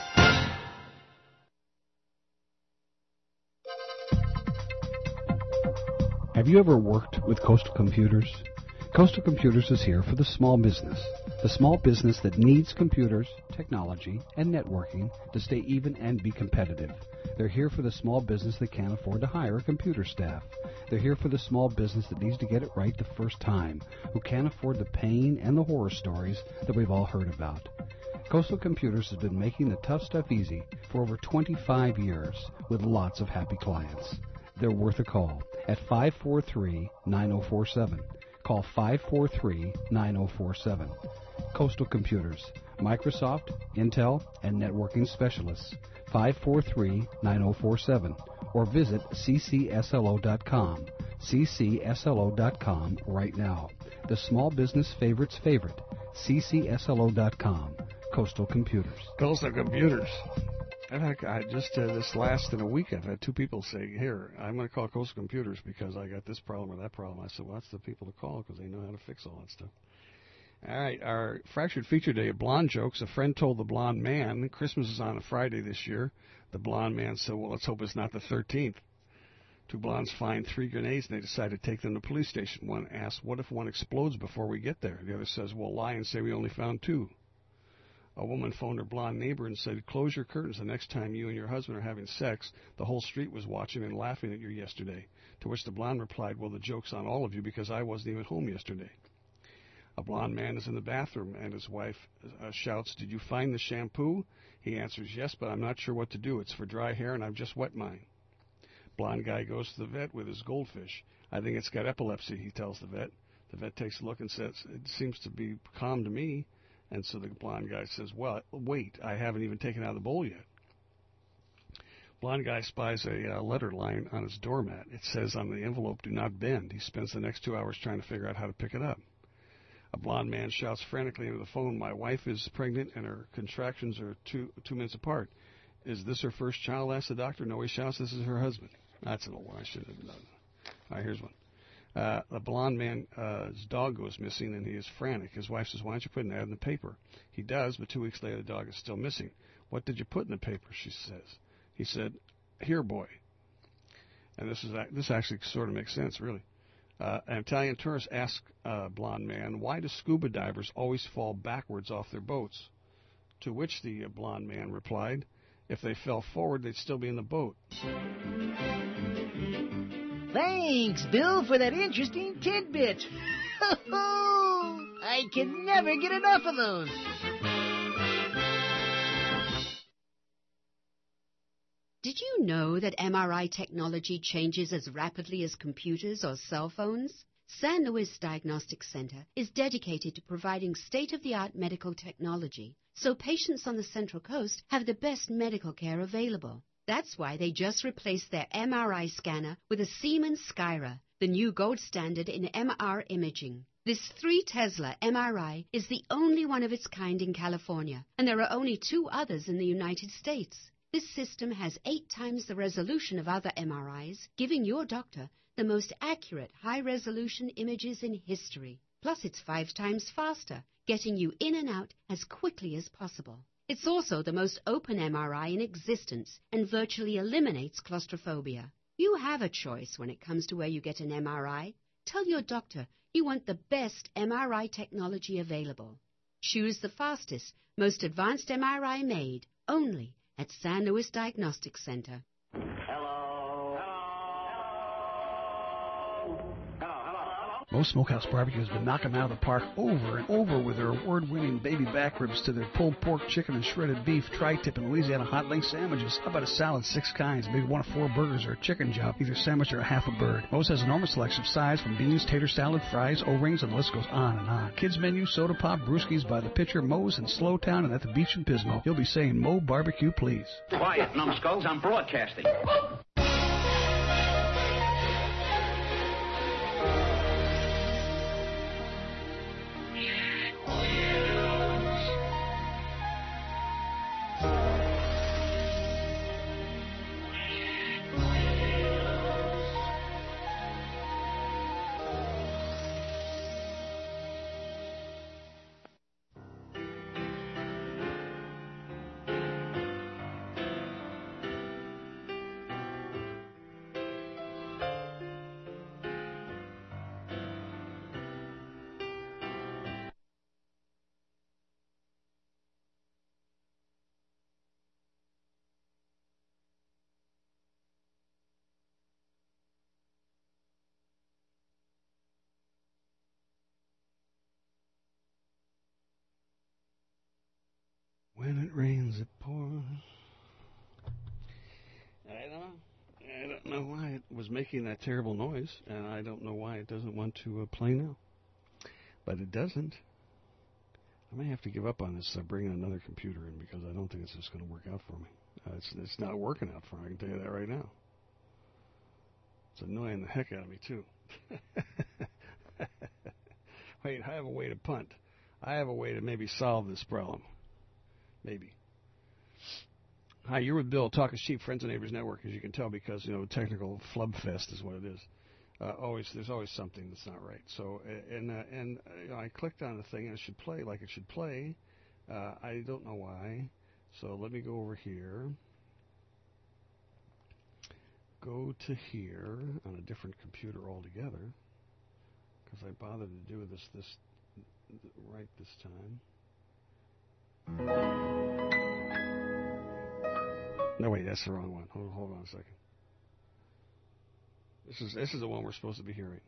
[SPEAKER 1] Have you ever worked with Coastal Computers?
[SPEAKER 6] Coastal Computers is here for the small business. The small business that needs computers, technology, and networking to stay even and be competitive. They're here for the small business that can't afford to hire a computer staff. They're here for the small business that needs to get it right the first time, who can't afford the pain and the horror stories that we've all heard about. Coastal Computers has been making the tough stuff easy for over twenty-five years with lots of happy clients. They're worth a call at five four three, nine zero four seven. Call five four three, nine zero four seven. Coastal Computers, Microsoft, Intel, and networking specialists. five four three, nine zero four seven. Or visit c c s l o dot com. c c s l o dot com right now. The small business favorite's favorite. c c s l o dot com. Coastal Computers.
[SPEAKER 1] Coastal Computers. I've had, I just uh, this last in a week, I've had two people say, "Here, I'm going to call Coastal Computers because I got this problem or that problem." I said, "Well, that's the people to call because they know how to fix all that stuff." All right, our Fractured Feature Day of blonde jokes. A friend told the blonde man, Christmas is on a Friday this year. The blonde man said, "Well, let's hope it's not the thirteenth." Two blondes find three grenades and they decide to take them to the police station. One asks, "What if one explodes before we get there?" The other says, "Well, lie and say we only found two." A woman phoned her blonde neighbor and said, "Close your curtains the next time you and your husband are having sex. The whole street was watching and laughing at you yesterday." To which the blonde replied, "Well, the joke's on all of you because I wasn't even home yesterday." A blonde man is in the bathroom and his wife uh, shouts, "Did you find the shampoo?" He answers, "Yes, but I'm not sure what to do. It's for dry hair and I've just wet mine." Blonde guy goes to the vet with his goldfish. "I think it's got epilepsy," he tells the vet. The vet takes a look and says, "It seems to be calm to me." And so the blonde guy says, "Well, wait, I haven't even taken it out of the bowl yet." Blonde guy spies a uh, letter line on his doormat. It says on the envelope, "Do not bend." He spends the next two hours trying to figure out how to pick it up. A blonde man shouts frantically into the phone, "My wife is pregnant and her contractions are two two minutes apart. Is this her first child?" asks the doctor. No, he shouts, "This is her husband." That's an old one. I should have known. All right, here's one. Uh, the blonde man's uh, dog goes missing, and he is frantic. His wife says, "Why don't you put an ad in the paper?" He does, but two weeks later, the dog is still missing. "What did you put in the paper?" she says. He said, "Here, boy." And this is this actually sort of makes sense, really. Uh, an Italian tourist asked a uh, blonde man, "Why do scuba divers always fall backwards off their boats?" To which the uh, blonde man replied, "If they fell forward, they'd still be in the boat."
[SPEAKER 5] Thanks, Bill, for that interesting tidbit. I can never get enough of those.
[SPEAKER 7] Did you know that M R I technology changes as rapidly as computers or cell phones? San Luis Diagnostic Center is dedicated to providing state-of-the-art medical technology, so patients on the Central Coast have the best medical care available. That's why they just replaced their M R I scanner with a Siemens Skyra, the new gold standard in M R imaging. This three Tesla M R I is the only one of its kind in California, and there are only two others in the United States. This system has eight times the resolution of other M R Is, giving your doctor the most accurate high-resolution images in history. Plus, it's five times faster, getting you in and out as quickly as possible. It's also the most open M R I in existence and virtually eliminates claustrophobia. You have a choice when it comes to where you get an M R I. Tell your doctor you want the best M R I technology available. Choose the fastest, most advanced M R I made, only at San Luis Diagnostic Center.
[SPEAKER 1] Most Smokehouse Barbecue has been knocking them out of the park over and over with their award-winning baby back ribs to their pulled pork, chicken, and shredded beef, tri-tip, and Louisiana hot link sandwiches. How about a salad, six kinds, maybe one of four burgers or a chicken chop, either sandwich or a half a bird. Moe's has an enormous selection of sides from beans, tater salad, fries, O-rings, and the list goes on and on. Kids menu, soda pop, brewskis by the pitcher, Moe's in Slowtown and at the beach in Pismo. You'll be saying Moe Barbecue, please.
[SPEAKER 9] Quiet, numbskulls, I'm broadcasting.
[SPEAKER 1] When it rains, it pours. I don't know. I don't know why it was making that terrible noise, and I don't know why it doesn't want to uh, play now. But it doesn't. I may have to give up on this, uh, bringing another computer in, because I don't think it's just going to work out for me. Uh, it's, it's not working out for me, I can tell you that right now. It's annoying the heck out of me, too. Wait, I have a way to punt. I have a way to maybe solve this problem. Maybe. Hi, you're with Bill, Talk is Cheap, Friends and Neighbors Network, as you can tell, because, you know, technical flub fest is what it is. Uh, always, there's always something that's not right. So, and uh, and uh, you know, I clicked on the thing, and it should play like it should play. Uh, I don't know why. So let me go over here. Go to here on a different computer altogether, because I bothered to do this this right this time. No, wait, that's the wrong one. Hold, hold on a second. This is this is the one we're supposed to be hearing.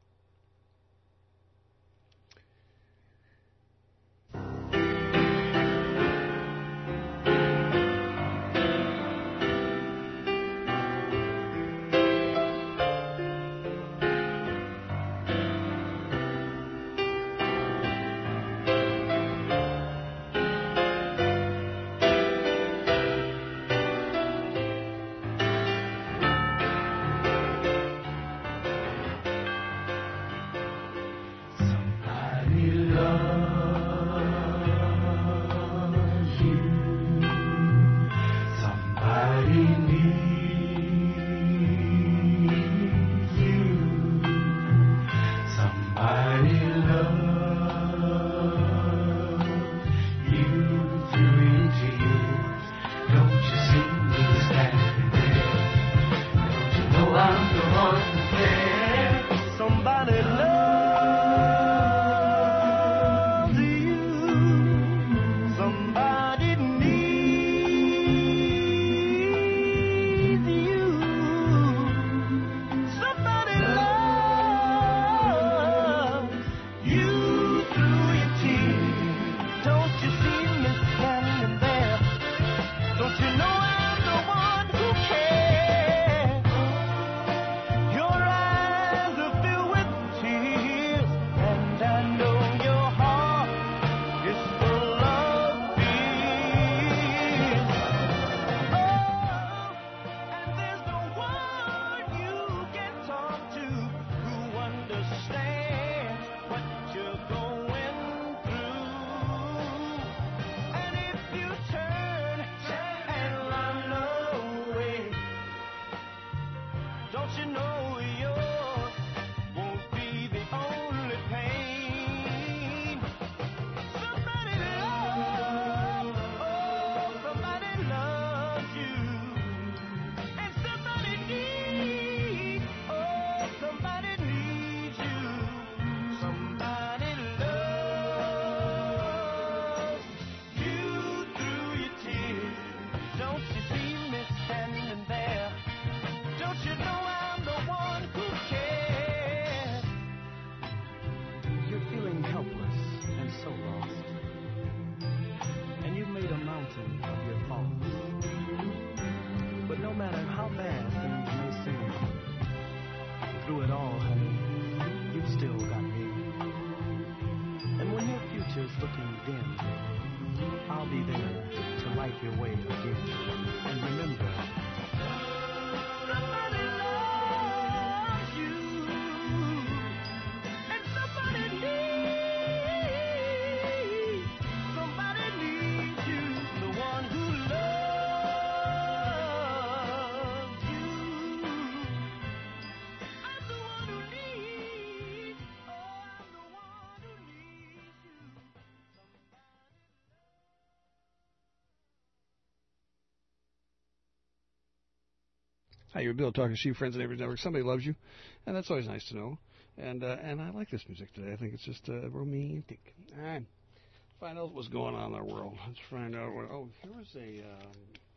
[SPEAKER 1] Hi, you're Bill, Talking Sheep, Friends and Neighbors Network. Somebody loves you, and that's always nice to know. And uh, and I like this music today. I think it's just uh, romantic. All right, find out what's going on in our world. Let's find out what. Oh, here was a. Um,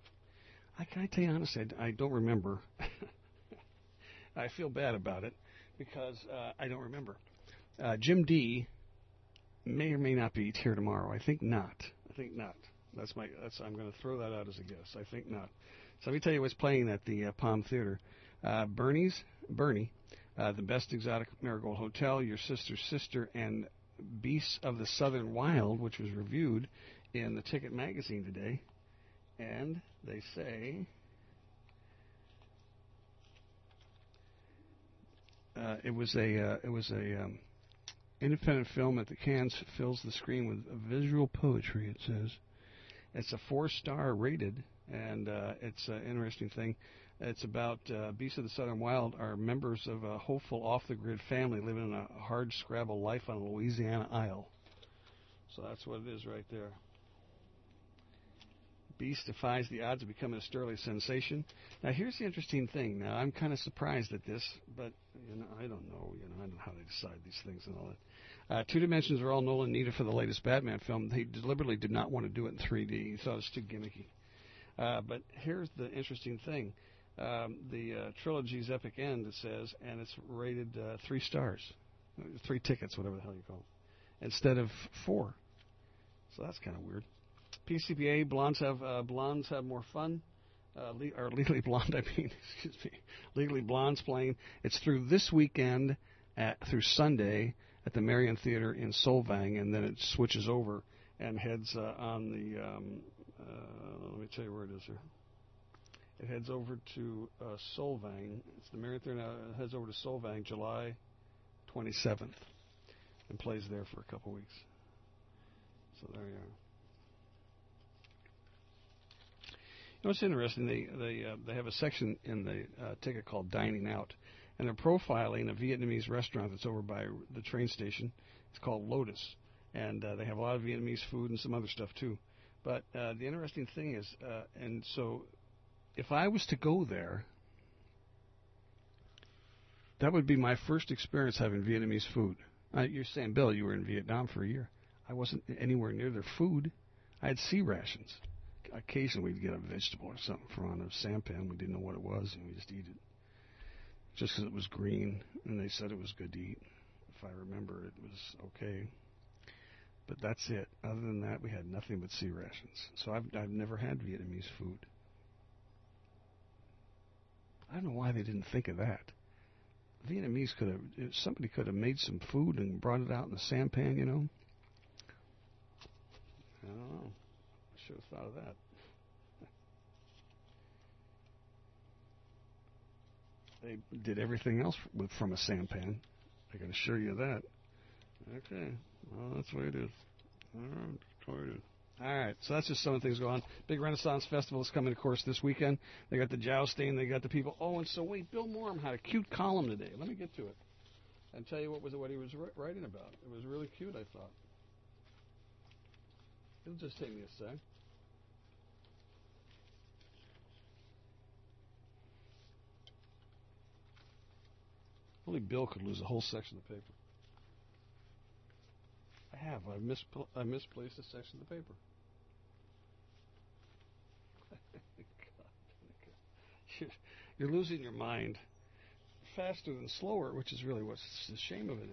[SPEAKER 1] I can I tell you honestly, I, I don't remember. I feel bad about it because uh, I don't remember. Uh, Jim D may or may not be here tomorrow. I think not. I think not. That's my. That's. I'm going to throw that out as a guess. I think not. So let me tell you what's playing at the uh, Palm Theater. Uh, Bernie's, Bernie, uh, The Best Exotic Marigold Hotel, Your Sister's Sister, and Beasts of the Southern Wild, which was reviewed in the Ticket magazine today. And they say uh, it was a uh, it was a um, independent film at the Cannes, fills the screen with visual poetry. It says it's a four-star rated, and uh, it's an interesting thing. It's about uh, Beasts of the Southern Wild are members of a hopeful off-the-grid family living in a hard-scrabble life on a Louisiana isle. So that's what it is right there. Beast defies the odds of becoming a sterling sensation. Now, here's the interesting thing. Now, I'm kind of surprised at this, but you know, I don't know. You know, I don't know how they decide these things and all that. Uh, two dimensions are all Nolan needed for the latest Batman film. He deliberately did not want to do it in three D. He thought it was too gimmicky. Uh, but here's the interesting thing. Um, the uh, trilogy's epic end, it says, and it's rated uh, three stars. Three tickets, whatever the hell you call it, instead of four. So that's kind of weird. P C B A, blondes have uh, blondes have more fun. Uh, le- or Legally Blonde, I mean, excuse me. Legally Blonde's playing. It's through this weekend, at, through Sunday, at the Marion Theater in Solvang, and then it switches over and heads uh, on the, um, uh, let me tell you where it is here. It heads over to uh, Solvang. It's the Marion Theater, now it heads over to Solvang July twenty-seventh and plays there for a couple weeks. So there you are. You know, it's interesting. They they uh, they have a section in the uh, ticket called Dining Out, and they're profiling a Vietnamese restaurant that's over by the train station. It's called Lotus, and uh, they have a lot of Vietnamese food and some other stuff too. But uh, the interesting thing is, uh, and so if I was to go there, that would be my first experience having Vietnamese food. Uh, you're saying, Bill, you were in Vietnam for a year. I wasn't anywhere near their food. I had sea rations. Occasionally we'd get a vegetable or something from on a sampan. We didn't know what it was, and we just eat it. Just because it was green, and they said it was good to eat. If I remember, it was okay. But that's it. Other than that, we had nothing but sea rations. So I've, I've never had Vietnamese food. I don't know why they didn't think of that. Vietnamese could have, somebody could have made some food and brought it out in the sampan, you know. I don't know. I should have thought of that. They did everything else with, from a sampan. I can assure you that. Okay. Well, that's the way it is. All right. That's the way it is. All right. So that's just some of the things going on. Big Renaissance Festival is coming, of course, this weekend. They got the jousting. They got the people. Oh, and so wait, Bill Morum had a cute column today. Let me get to it and tell you what was what he was writing about. It was really cute, I thought. It'll just take me a sec. Only Bill could lose a whole section of paper. I have. I've mispl- I misplaced a section of the paper. God, you're losing your mind faster than slower, which is really what's the shame of it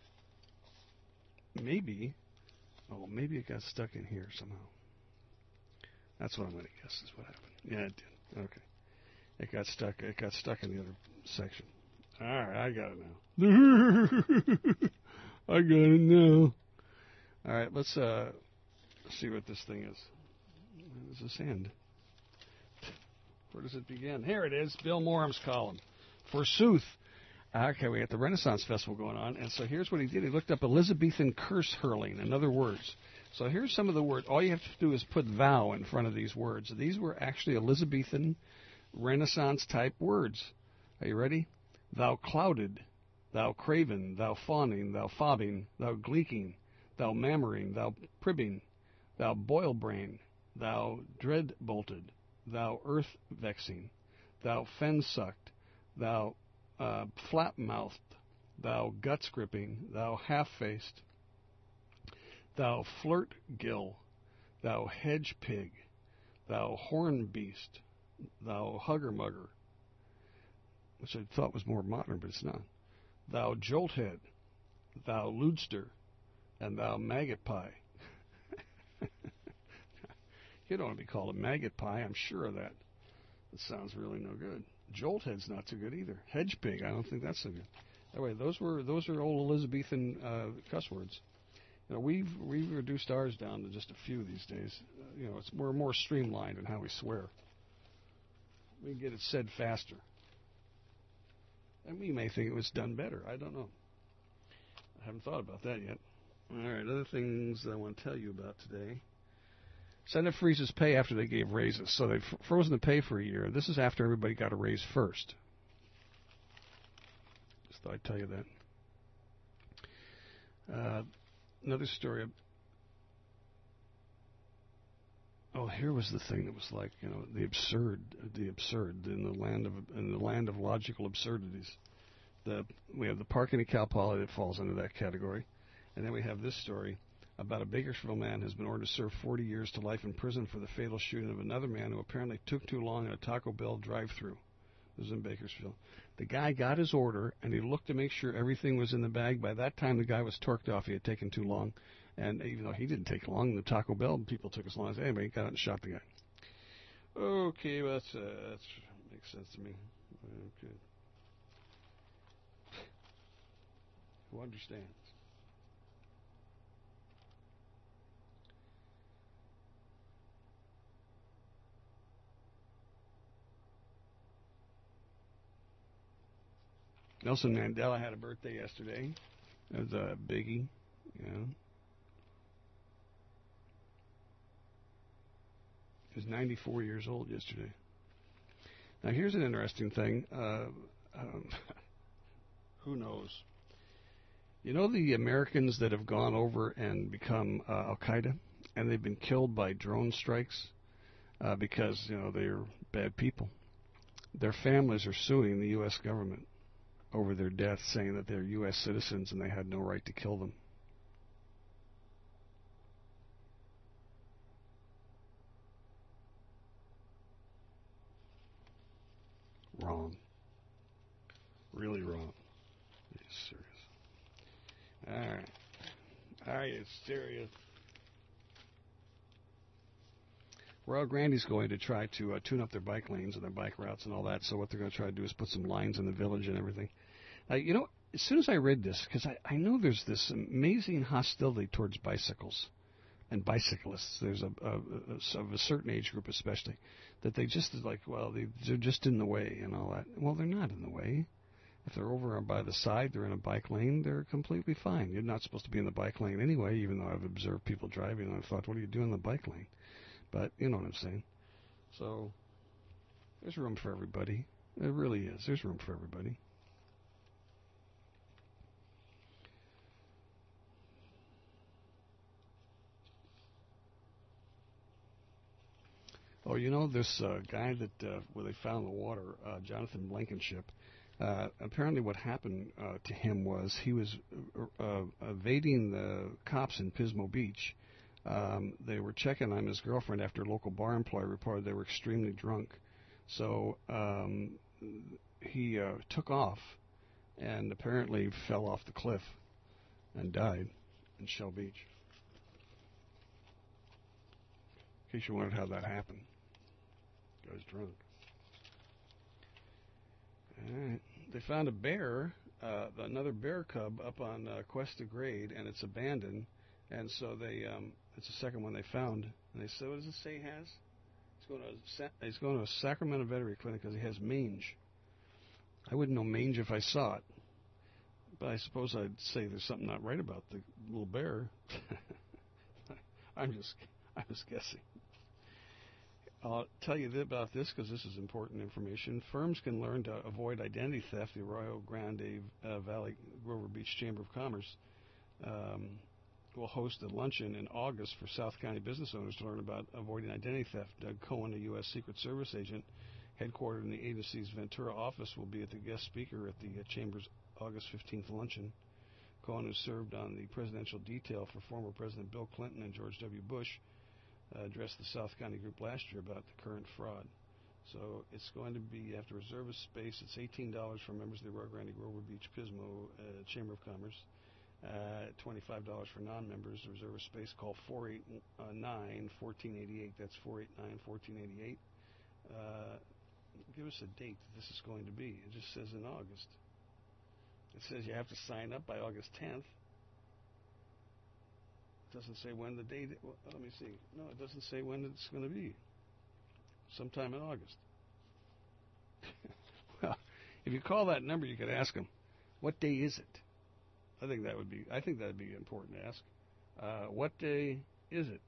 [SPEAKER 1] is. Maybe, oh, maybe it got stuck in here somehow. That's what I'm going to guess is what happened. Yeah, it did. Okay. It got stuck. It got stuck in the other section. All right, I got it now. I got it now. All right, let's uh, see what this thing is. Where does this end? Where does it begin? Here it is, Bill Morum's column. Forsooth. Okay, we got the Renaissance Festival going on, and so here's what he did. He looked up Elizabethan curse hurling, in other words. So here's some of the words. All you have to do is put thou in front of these words. These were actually Elizabethan Renaissance-type words. Are you ready? Thou clouded, thou craven, thou fawning, thou fobbing, thou gleeking, thou mammering, thou pribbing, thou boil-brain, thou dread-bolted, thou earth-vexing, thou fen-sucked, thou uh, flat-mouthed, thou gut-scripping, thou half-faced, thou flirt-gill, thou hedge-pig, thou horn-beast, thou hugger-mugger, which I thought was more modern, but it's not. Thou jolthead, thou ludster, and thou maggot pie. You don't want to be called a maggot pie, I'm sure of that. That sounds really no good. Jolthead's not so good either. Hedge pig, I don't think that's so good. Anyway, those were those are old Elizabethan uh, cuss words. You know, we've we've reduced ours down to just a few these days. Uh, you know, it's we're more streamlined in how we swear. We can get it said faster. And we may think it was done better. I don't know. I haven't thought about that yet. All right, other things that I want to tell you about today. Senate freezes pay after they gave raises. So they've frozen the pay for a year. This is after everybody got a raise first. Just thought I'd tell you that. Uh, another story. Oh, here was the thing that was like, you know, the absurd, the absurd in the land of in the land of logical absurdities. The we have the parking in Cal Poly that falls under that category, and then we have this story about a Bakersfield man who's been ordered to serve forty years to life in prison for the fatal shooting of another man who apparently took too long in a Taco Bell drive-thru. This was in Bakersfield. The guy got his order, and he looked to make sure everything was in the bag. By that time, the guy was torqued off. He had taken too long. And even though he didn't take long, the Taco Bell people took as long as anybody. He got out and shot the guy. Okay, well, that's, uh, that makes sense to me. Okay. Who understands? Nelson Mandela had a birthday yesterday. It was a biggie, you know. He was ninety-four years old yesterday. Now, here's an interesting thing. Uh, um, who knows? You know the Americans that have gone over and become uh, Al-Qaeda, and they've been killed by drone strikes uh, because, you know, they're bad people. Their families are suing the U S government over their deaths, saying that they're U S citizens and they had no right to kill them. Wrong. Really wrong. Are you serious? All right. Are you serious? Royal Grandy's going to try to uh, tune up their bike lanes and their bike routes and all that, so what they're going to try to do is put some lines in the village and everything. Uh, you know, as soon as I read this, because I, I know there's this amazing hostility towards bicycles and bicyclists. There's a, a, a of a certain age group especially, that they just like, well, they, they're just in the way and all that. Well, they're not in the way. If they're over by the side, they're in a bike lane, they're completely fine. You're not supposed to be in the bike lane anyway, even though I've observed people driving and I've thought, what are you doing in the bike lane? But you know what I'm saying. So there's room for everybody. There really is. There's room for everybody. Oh, you know, this uh, guy that uh, where they found the water, uh, Jonathan Blankenship, uh, apparently what happened uh, to him was he was uh, uh, evading the cops in Pismo Beach. Um, they were checking on his girlfriend after a local bar employee reported they were extremely drunk. So um, he uh, took off and apparently fell off the cliff and died in Shell Beach. In case you wondered how that happened. Guy was drunk. All right. They found a bear, uh, another bear cub up on uh, Cuesta Grade, and it's abandoned. And so they, um, it's the second one they found. And they said, what does it say he has? He's going to, he's going to a Sacramento veterinary clinic because he has mange. I wouldn't know mange if I saw it. But I suppose I'd say there's something not right about the little bear. I'm just, I'm just guessing. I'll tell you about this because this is important information. Firms can learn to avoid identity theft. The Arroyo Grande uh, Valley Grover Beach Chamber of Commerce um, will host a luncheon in August for South County business owners to learn about avoiding identity theft. Doug Cohen, a U S Secret Service agent headquartered in the agency's Ventura office, will be at the guest speaker at the uh, Chamber's August fifteenth luncheon. Cohen, who served on the presidential detail for former President Bill Clinton and George W. Bush, Uh, addressed the South County group last year about the current fraud. So it's going to be, you have to reserve a space. It's eighteen dollars for members of the Rio Grande Grover Beach Pismo uh, Chamber of Commerce. Uh, twenty-five dollars for non-members. Reserve a space. Call four eight nine, one four eight eight. That's four eight nine, one four eight eight. Uh, give us a date that this is going to be. It just says in August. It says you have to sign up by August tenth. It doesn't say when the date... Well, let me see. No, it doesn't say when it's going to be. Sometime in August. Well, if you call that number, you could ask them, what day is it? I think that would be. I think that would be important to ask. Uh, what day is it?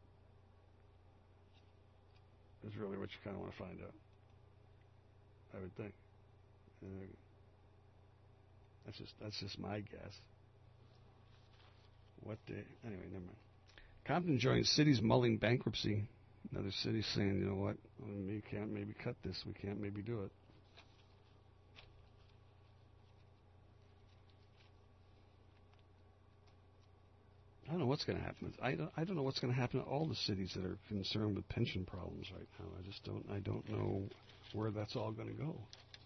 [SPEAKER 1] Is really what you kind of want to find out. I would think. Uh, that's just that's just my guess. What day? Anyway, never mind. Compton joins cities mulling bankruptcy. Another city saying, you know what, we can't maybe cut this. We can't maybe do it. I don't know what's going to happen. I don't, I don't know what's going to happen to all the cities that are concerned with pension problems right now. I just don't. I don't know where that's all going to go.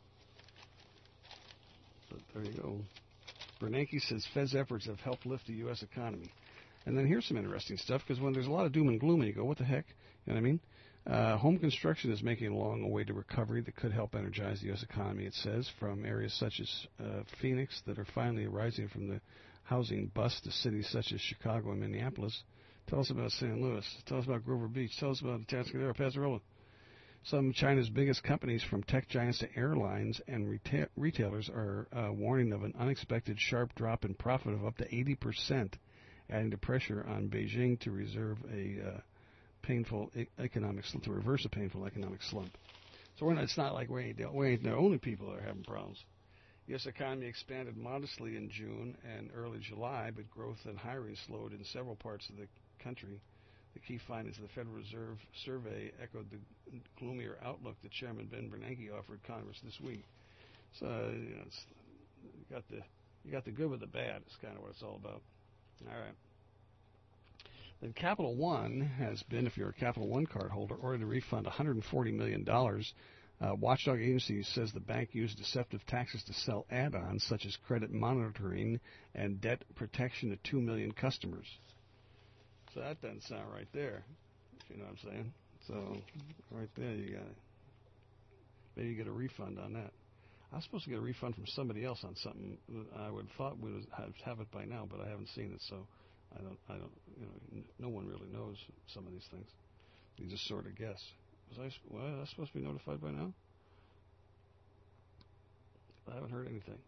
[SPEAKER 1] But there you go. Bernanke says Fed's efforts have helped lift the U S economy. And then here's some interesting stuff, because when there's a lot of doom and gloom, and you go, what the heck? You know what I mean? Uh, home construction is making a long way to recovery that could help energize the U S economy, it says, from areas such as uh, Phoenix that are finally arising from the housing bust to cities such as Chicago and Minneapolis. Tell us about Saint Louis. Tell us about Grover Beach. Tell us about Atascadero, Pasarola. Some of China's biggest companies, from tech giants to airlines and reta- retailers, are uh, warning of an unexpected sharp drop in profit of up to eighty percent, adding to pressure on Beijing to reserve a uh, painful e- economic sl- to reverse a painful economic slump. So we're not, it's not like we ain't, we ain't the only people that are having problems. The U S economy expanded modestly in June and early July, but growth and hiring slowed in several parts of the country. The key findings of the Federal Reserve survey echoed the gloomier outlook that Chairman Ben Bernanke offered Congress this week. So you know, it's, you got the you got the good with the bad. Is kind of what it's all about. All right. Then Capital One has been, if you're a Capital One card holder, ordered to refund one hundred forty million dollars. Uh, watchdog agency says the bank used deceptive taxes to sell add-ons such as credit monitoring and debt protection to two million customers. So that doesn't sound right there, if you know what I'm saying. So right there you got it. Maybe you get a refund on that. I was supposed to get a refund from somebody else on something that I would have thought would have, have it by now, but I haven't seen it, so I don't, I don't, you know, no one really knows some of these things. You just sort of guess. Was I, well, was I supposed to be notified by now? I haven't heard anything.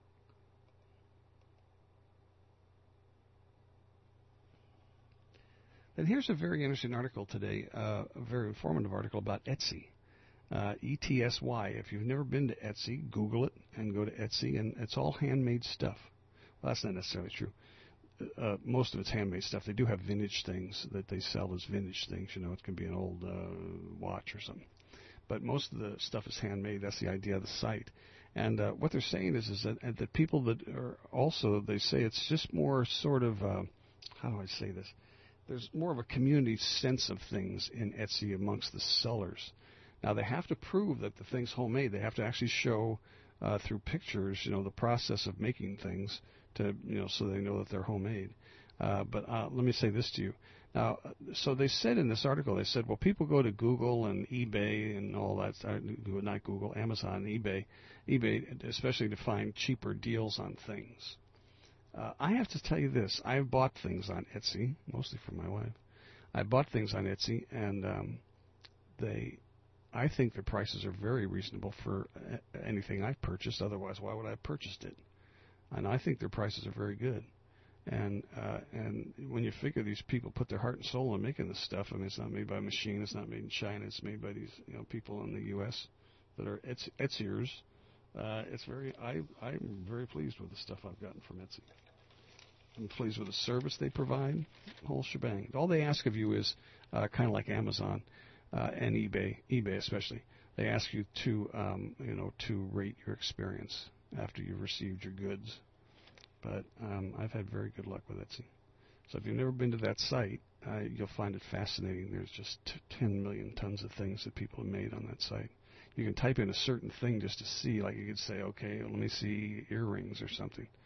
[SPEAKER 1] And here's a very interesting article today, uh, a very informative article about Etsy. Uh, E T S Y. If you've never been to Etsy, Google it and go to Etsy, and it's all handmade stuff. Well, that's not necessarily true. Uh, most of it's handmade stuff. They do have vintage things that they sell as vintage things. You know, it can be an old uh, watch or something. But most of the stuff is handmade. That's the idea of the site. And uh, what they're saying is, is that, that people that are also, they say it's just more sort of, uh, how do I say this? There's more of a community sense of things in Etsy amongst the sellers. Now, they have to prove that the thing's homemade. They have to actually show uh, through pictures, you know, the process of making things to, you know, so they know that they're homemade. Uh, but uh, let me say this to you. Now, so they said in this article, they said, well, people go to Google and eBay and all that, not Google, Amazon, eBay, eBay, especially to find cheaper deals on things. Uh, I have to tell you this. I've bought things on Etsy, mostly for my wife. I bought things on Etsy, and um, they, I think the prices are very reasonable for anything I've purchased. Otherwise, why would I have purchased it? And I think their prices are very good. And uh, and when you figure these people put their heart and soul in making this stuff, I mean, it's not made by a machine. It's not made in China. It's made by these, you know, people in the U S that are Etsy, Etsyers. Uh, it's very, I, I'm very pleased with the stuff I've gotten from Etsy. I'm pleased with the service they provide, the whole shebang. All they ask of you is uh, kind of like Amazon uh, and eBay, eBay especially. They ask you to, um, you know, to rate your experience after you've received your goods. But um, I've had very good luck with Etsy. So if you've never been to that site, uh, you'll find it fascinating. There's just t- ten million tons of things that people have made on that site. You can type in a certain thing just to see, like you could say, okay, let me see earrings or something.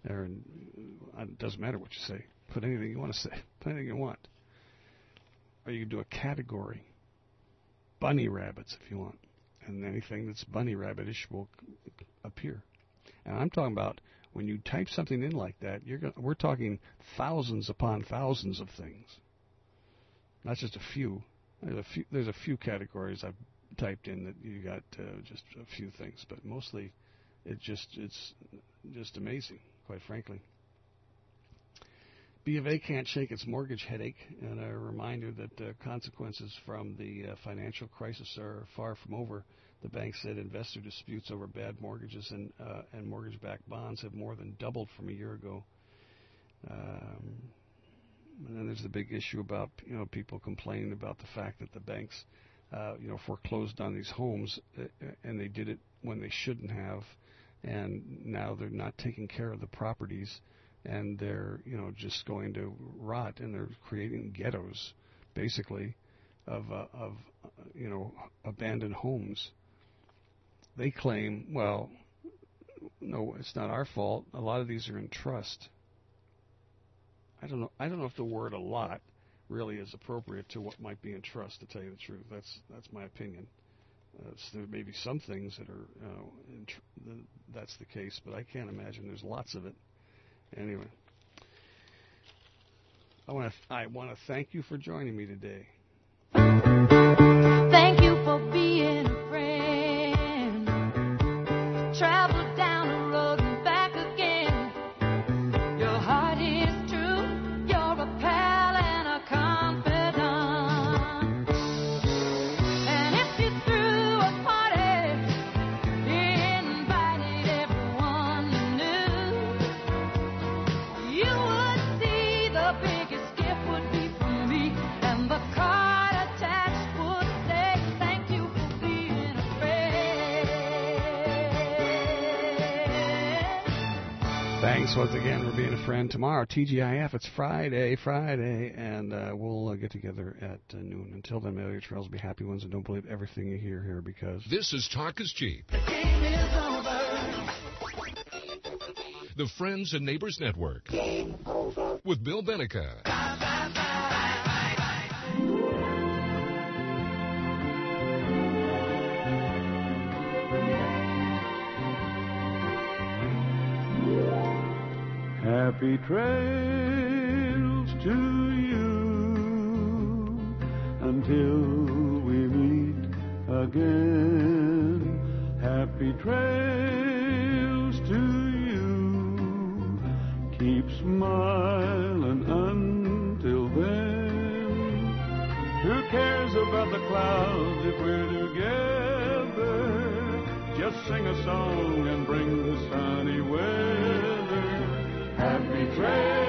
[SPEAKER 1] Or, uh, it doesn't matter what you say. Put anything you want to say. Put anything you want. Or you can do a category. Bunny rabbits, if you want. And anything that's bunny rabbitish will c- appear. And I'm talking about when you type something in like that, you're gonna, we're talking thousands upon thousands of things. Not just a few. There's a few, there's a few categories I've typed in that you got uh, just a few things, but mostly it just it's just amazing, quite frankly. B of A can't shake its mortgage headache, and a reminder that uh, consequences from the uh, financial crisis are far from over. The bank said investor disputes over bad mortgages and uh, and mortgage-backed bonds have more than doubled from a year ago. Um, and then there's the big issue about you know people complaining about the fact that the banks uh, you know foreclosed on these homes, uh, and they did it when they shouldn't have, and now they're not taking care of the properties. And they're, you know, just going to rot, and they're creating ghettos, basically, of, uh, of uh, you know, abandoned homes. They claim, well, no, it's not our fault. A lot of these are in trust. I don't know. I don't know if the word "a lot" really is appropriate to what might be in trust. To tell you the truth, that's that's my opinion. Uh, so there may be some things that are, you know, in tr- the, that's the case, but I can't imagine there's lots of it. Anyway, I want to I want to thank you for joining me today.
[SPEAKER 8] Thank you for being a friend. Travel down the road and back again. Your heart is true. You're a pal and a confidant. And if you threw a party, invited everyone you knew, you would see the biggest gift would be from me, and the card attached would say, thank you for being a friend.
[SPEAKER 1] Thanks once again for being a friend. Tomorrow, T G I F. It's Friday, Friday, and uh, we'll uh, get together at uh, noon. Until then, may all your trails be happy ones, and don't believe everything you hear here because
[SPEAKER 10] This is Talk is Cheap. The Friends and Neighbors Network. With Bill Benica.
[SPEAKER 21] Happy trails to you until we meet again. Happy trails to you. Keep smiling until then. Who cares about the clouds if we're together? Just sing a song and bring the sunny weather. Happy trails.